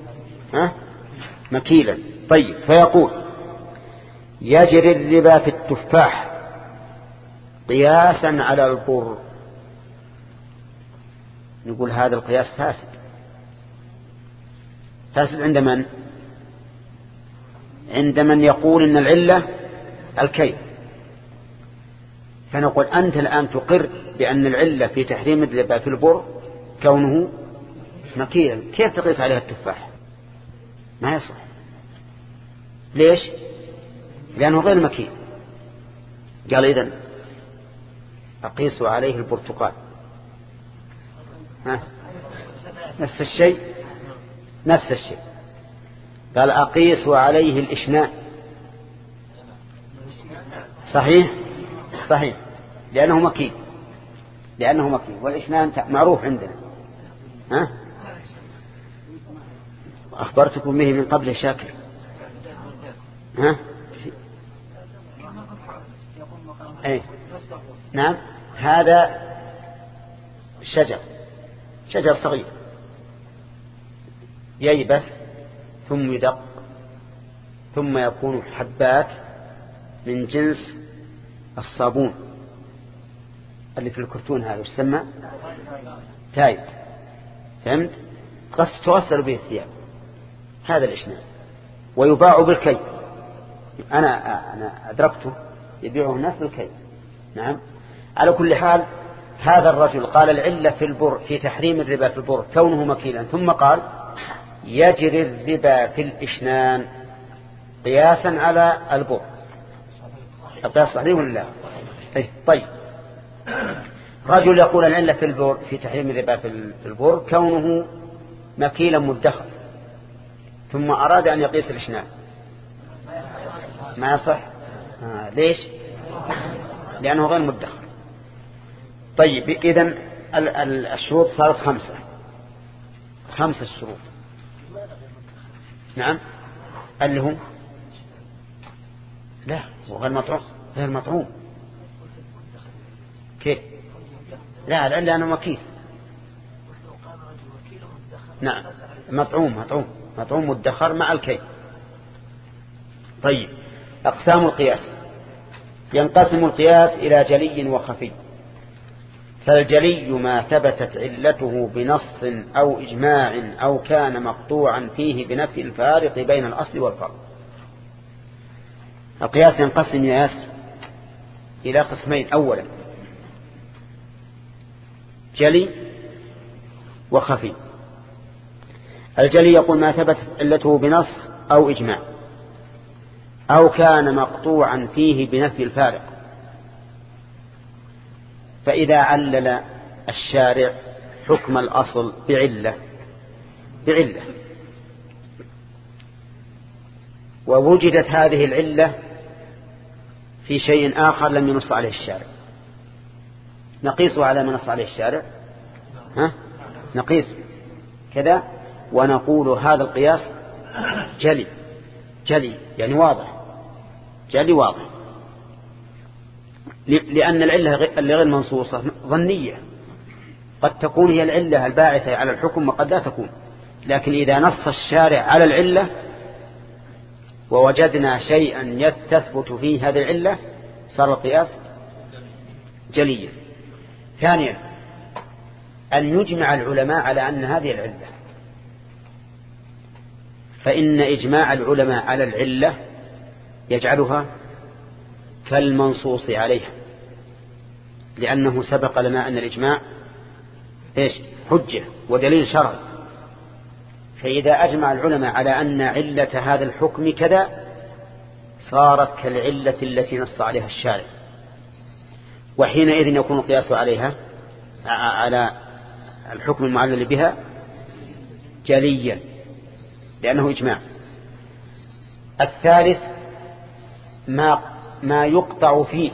مكيلا. طيب، فيقول يجري الربا في التفاح قياسا على البر. نقول هذا القياس فاسد عند من؟ عند من يقول إن العلة الكي. فنقول أنت الآن تقر بأن العلة في تحريم الربا في البر كونه مكيلا، كيف تقيس عليها التفاح؟ ما يصح. ليش؟ لأنه غير مكيل. قال إذن أقيس عليه البرتقال. نفس الشيء. قال أقيس عليه الإشناء. صحيح صحيح، لأنه مكين، والإشنان معروف عندنا. ها؟ أخبرتكم به من قبل شاكر. ها؟ أي نعم، هذا شجر صغير ييبس ثم يدق ثم يكون حبات من جنس الصابون اللي في الكرتون، هذا يسمى تايد، فهمت؟ تغسل به الثياب، هذا الإشنان، ويباع بالكي. أنا أدركته يبيعه الناس بالكي. نعم. على كل حال، هذا الرجل قال العلة في البر في تحريم الربا في البر كونه مكيلا، ثم قال يجري الربا في الإشنان قياسا على البر. القياس صحيح ولا لا؟ طيب، رجل يقول العلة في البر في تحريم الربا في البر كونه مكيلا مدخر، ثم أراد أن يقيس الإشنان، ما يصح. ليش؟ لأنه غير مدخر. طيب، إذن الشروط صارت 5 الشروط. نعم. اللي هو لا، غير مطعوم. كيف؟ لا، العلة أنه مكيل. نعم، مطعوم مدخر مع الكي. طيب، أقسام القياس. ينقسم القياس إلى جلي وخفي. فالجلي ما ثبتت علته بنص أو إجماع أو كان مقطوعا فيه بنفي الفارق بين الأصل والفرق. القياس ينقسم يا ياسر إلى قسمين. أولا جلي وخفي. الجلي يقول ما ثبتت علته بنص أو إجماع أو كان مقطوعا فيه بنفي الفارق. فإذا علل الشارع حكم الأصل بعلة ووجدت هذه العلة في شيء آخر لم ينص عليه الشارع، نقيسه على ما نص عليه الشارع. نقيس كذا ونقول هذا القياس جلي يعني واضح، لأن العلة اللي غير منصوصة ظنية، قد تكون هي العلة الباعثة على الحكم وقد لا تكون. لكن إذا نص الشارع على العلة ووجدنا شيئا تثبت فيه هذه العلة صار القياس جليا. ثانيا أن يجمع العلماء على أن هذه العلة، فإن إجماع العلماء على العلة يجعلها كالمنصوص عليها، لأنه سبق لنا أن الإجماع حجة ودليل شرعي. فإذا أجمع العلماء على أن علة هذا الحكم كذا صارت كالعلة التي نص عليها الشارع، وحينئذ يكون القياس عليها على الحكم المعلل بها جليا لأنه إجماع. الثالث ما يقطع فيه،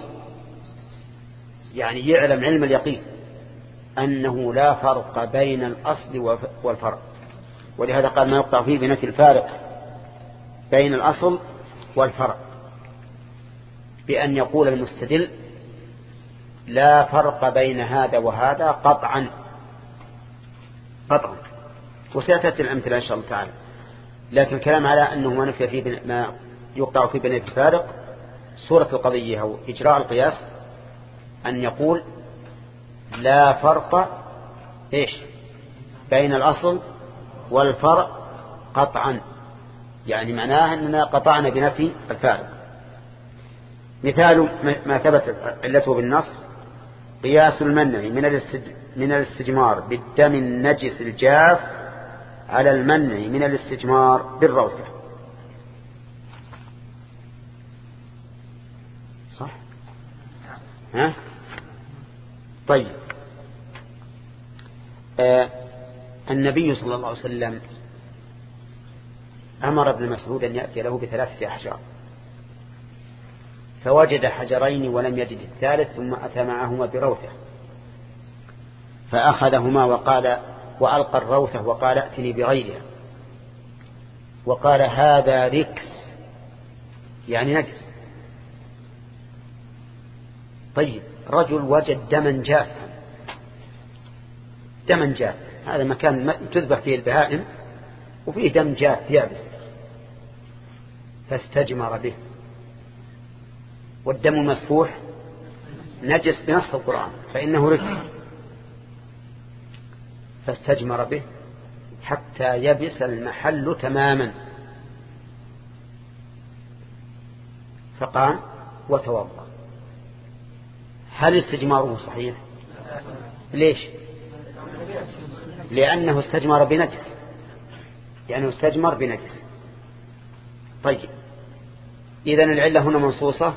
يعني يعلم علم اليقين أنه لا فرق بين الأصل والفرق، ولهذا قال ما يقطع فيه بنفي الفارق بين الأصل والفرق، بأن يقول المستدل لا فرق بين هذا وهذا قطعا، وسيأتي الأمثلة إن شاء الله تعالى. لكن الكلام على أنه ما نفي فيه ما يقطع فيه بنفي الفارق، صورة القضية أو إجراء القياس أن يقول لا فرق بين الأصل والفرق قطعا، يعني معناه أننا قطعنا بنفي الفارق. مثال ما ثبت علته بالنص قياس المنع من الاستجمار بالدم النجس الجاف على المنع من الاستجمار بالروثة. صح؟ طيب، النبي صلى الله عليه وسلم أمر ابن مسعود أن يأتي له ب3 أحجار، فوجد حجرين ولم يجد الثالث، ثم أتى معهما بروثة فأخذهما وألقى الروثة وقال ائتني بغيرها، وقال هذا ركس يعني نجس. طيب رجل وجد دما جاف، هذا مكان تذبح فيه البهائم وفيه دم جاف يابس، فاستجمر به، والدم المسفوح نجس بنص القرآن فإنه ركس، فاستجمر به حتى يبس المحل تماما، فقام وتوضأ. هل استجماره صحيح؟ ليش؟ لأنه استجمر بنجس، يعني استجمر بنجس. طيب إذن العلة هنا منصوصة،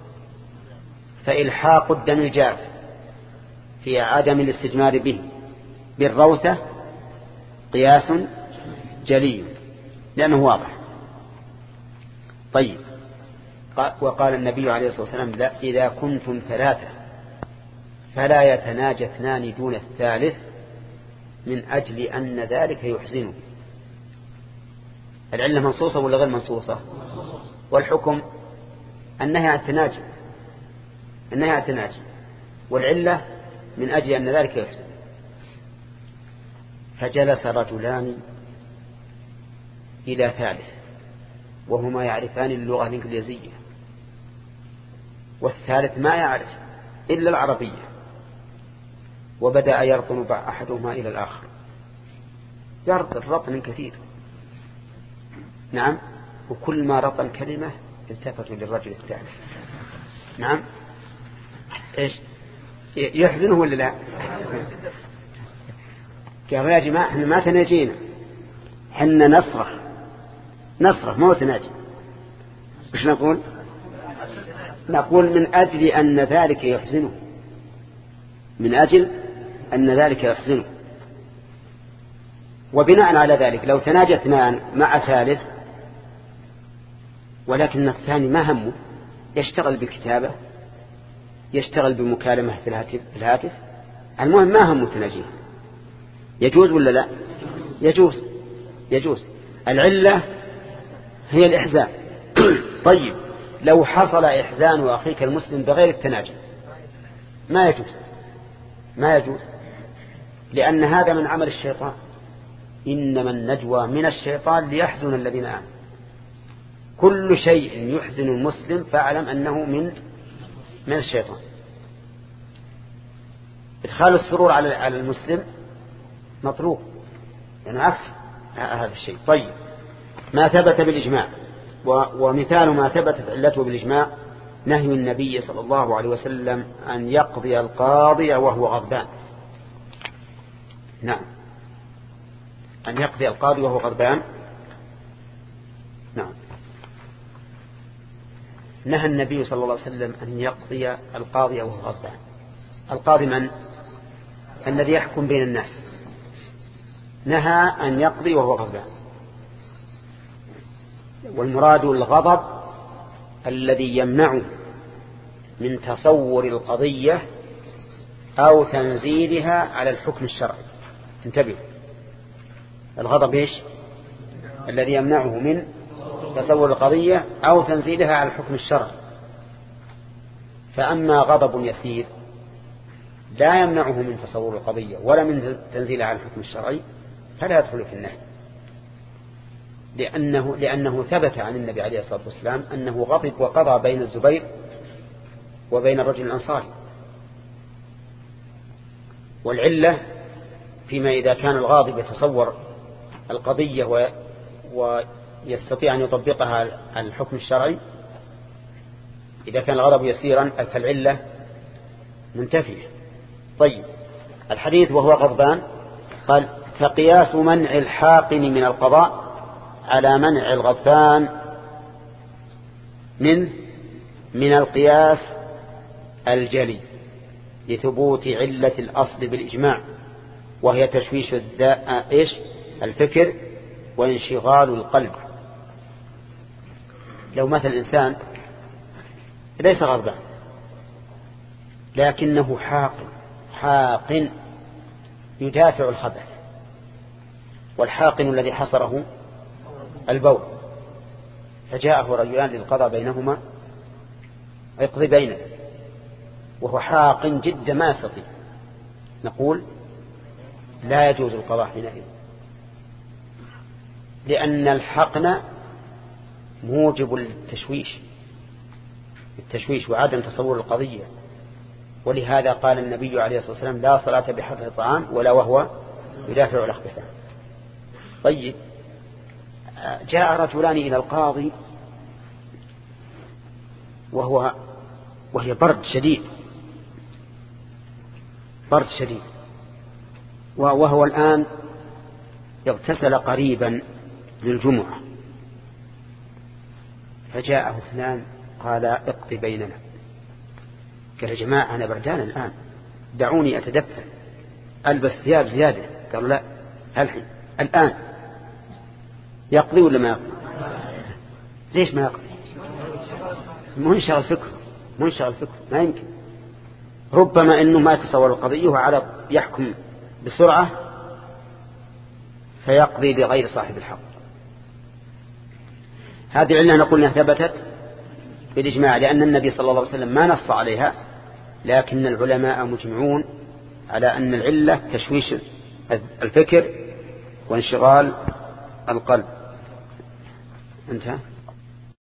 فإلحاق الدم الجاف في عدم الاستجمار به بالروثة قياس جلي لأنه واضح. طيب وقال النبي عليه الصلاة والسلام لا إذا كنتم 3 فلا يتناجى 2 دون الثالث من أجل أن ذلك يحزنه. العلة منصوصة ولا غير منصوصة؟ والحكم النهي عن التناجي، والعلة من أجل أن ذلك يحزن. فجلس رجلان إلى ثالث وهما يعرفان اللغة الإنجليزية، والثالث ما يعرف إلا العربية، وبدأ يرطن أحدهما إلى الآخر، رطن كثير. نعم، وكل ما رطن كلمة التفتوا للرجل الثالث. نعم، إيش يحزنه ولا لا؟ قالوا يا جماعة احنا ما تناجينا، احنا نصرخ مو تناجي. ايش نقول؟ نقول من أجل أن ذلك يحزنه، من أجل أن ذلك يحزنه. وبناء على ذلك لو تناجى 2 مع ثالث ولكن الثاني ما همه، يشتغل بالكتابة، يشتغل بمكالمة في الهاتف، المهم ما همه تناجيه، يجوز ولا لا؟ يجوز. العلة هي الإحزان. طيب لو حصل إحزان أخيك المسلم بغير التناجي ما يجوز، لأن هذا من عمل الشيطان، إنما النجوى من الشيطان ليحزن الذين آمنوا. كل شيء يحزن المسلم فاعلم أنه من الشيطان. إدخال السرور على المسلم مطلوب، يعني عكس هذا الشيء. طيب ما ثبت بالإجماع، ومثال ما ثبتت علته بالإجماع نهي النبي صلى الله عليه وسلم أن يقضي القاضي وهو غضبان. نعم، أن يقضي القاضي وهو غضبان. نعم، نهى النبي صلى الله عليه وسلم أن يقضي القاضي وهو غضبان. القاضي من؟ الذي يحكم بين الناس، نهى أن يقضي وهو غضبان. والمراد الغضب الذي يمنعه من تصور القضية أو تنزيلها على الحكم الشرعي. انتبهوا، الغضب إيش؟ الذي يمنعه من تصور القضية أو تنزيلها على الحكم الشرعي. فأما غضب يسير لا يمنعه من تصور القضية ولا من تنزيلها على الحكم الشرعي فلا يدخل في النهي، لأنه ثبت عن النبي عليه الصلاة والسلام أنه غضب وقضى بين الزبير وبين الرجل الأنصاري. والعلة فيما إذا كان الغاضب يتصور القضية ويستطيع أن يطبقها على الحكم الشرعي، إذا كان الغضب يسيرا فالعلة منتفية. طيب الحديث وهو غضبان قال فقياس منع الحاقن من القضاء على منع الغضبان من القياس الجلي لثبوت علة الأصل بالإجماع، وهي تشويش الفكر وانشغال القلب لو مثل الإنسان ليس غضبان لكنه حاقن يدافع الخبث، والحاقن الذي حصره البول، فجاءه رجلان للقضاء بينهما يقضي بينه وهو حاقن جد ما يستطيع، نقول لا يجوز القضاء حينئذ، لأن الحقن موجب التشويش وعدم تصور القضية. ولهذا قال النبي عليه الصلاة والسلام لا صلاة بحفظ الطعام ولا وهو يدافع الأخبثان. طيب، جاء رجلان إلى القاضي وهي برد شديد وهو الآن اغتسل قريبا للجمعة، فجاءه اثنان قال اقض بيننا. قال يا جماعة أنا بردان الآن، دعوني أتدفن ألبس ثياب زيادة. قالوا لا، الآن يقضي ولا ما يقضي؟ ليش ما يقضي؟ منشغل فكر ما يمكن، ربما أنه ما يتصور القضية وعلى يحكم بسرعة فيقضي بغير صاحب الحق. هذه العلة نقول أنها ثبتت بالإجماع، لأن النبي صلى الله عليه وسلم ما نص عليها، لكن العلماء مجمعون على أن العلة تشويش الفكر وانشغال القلب. انتهى.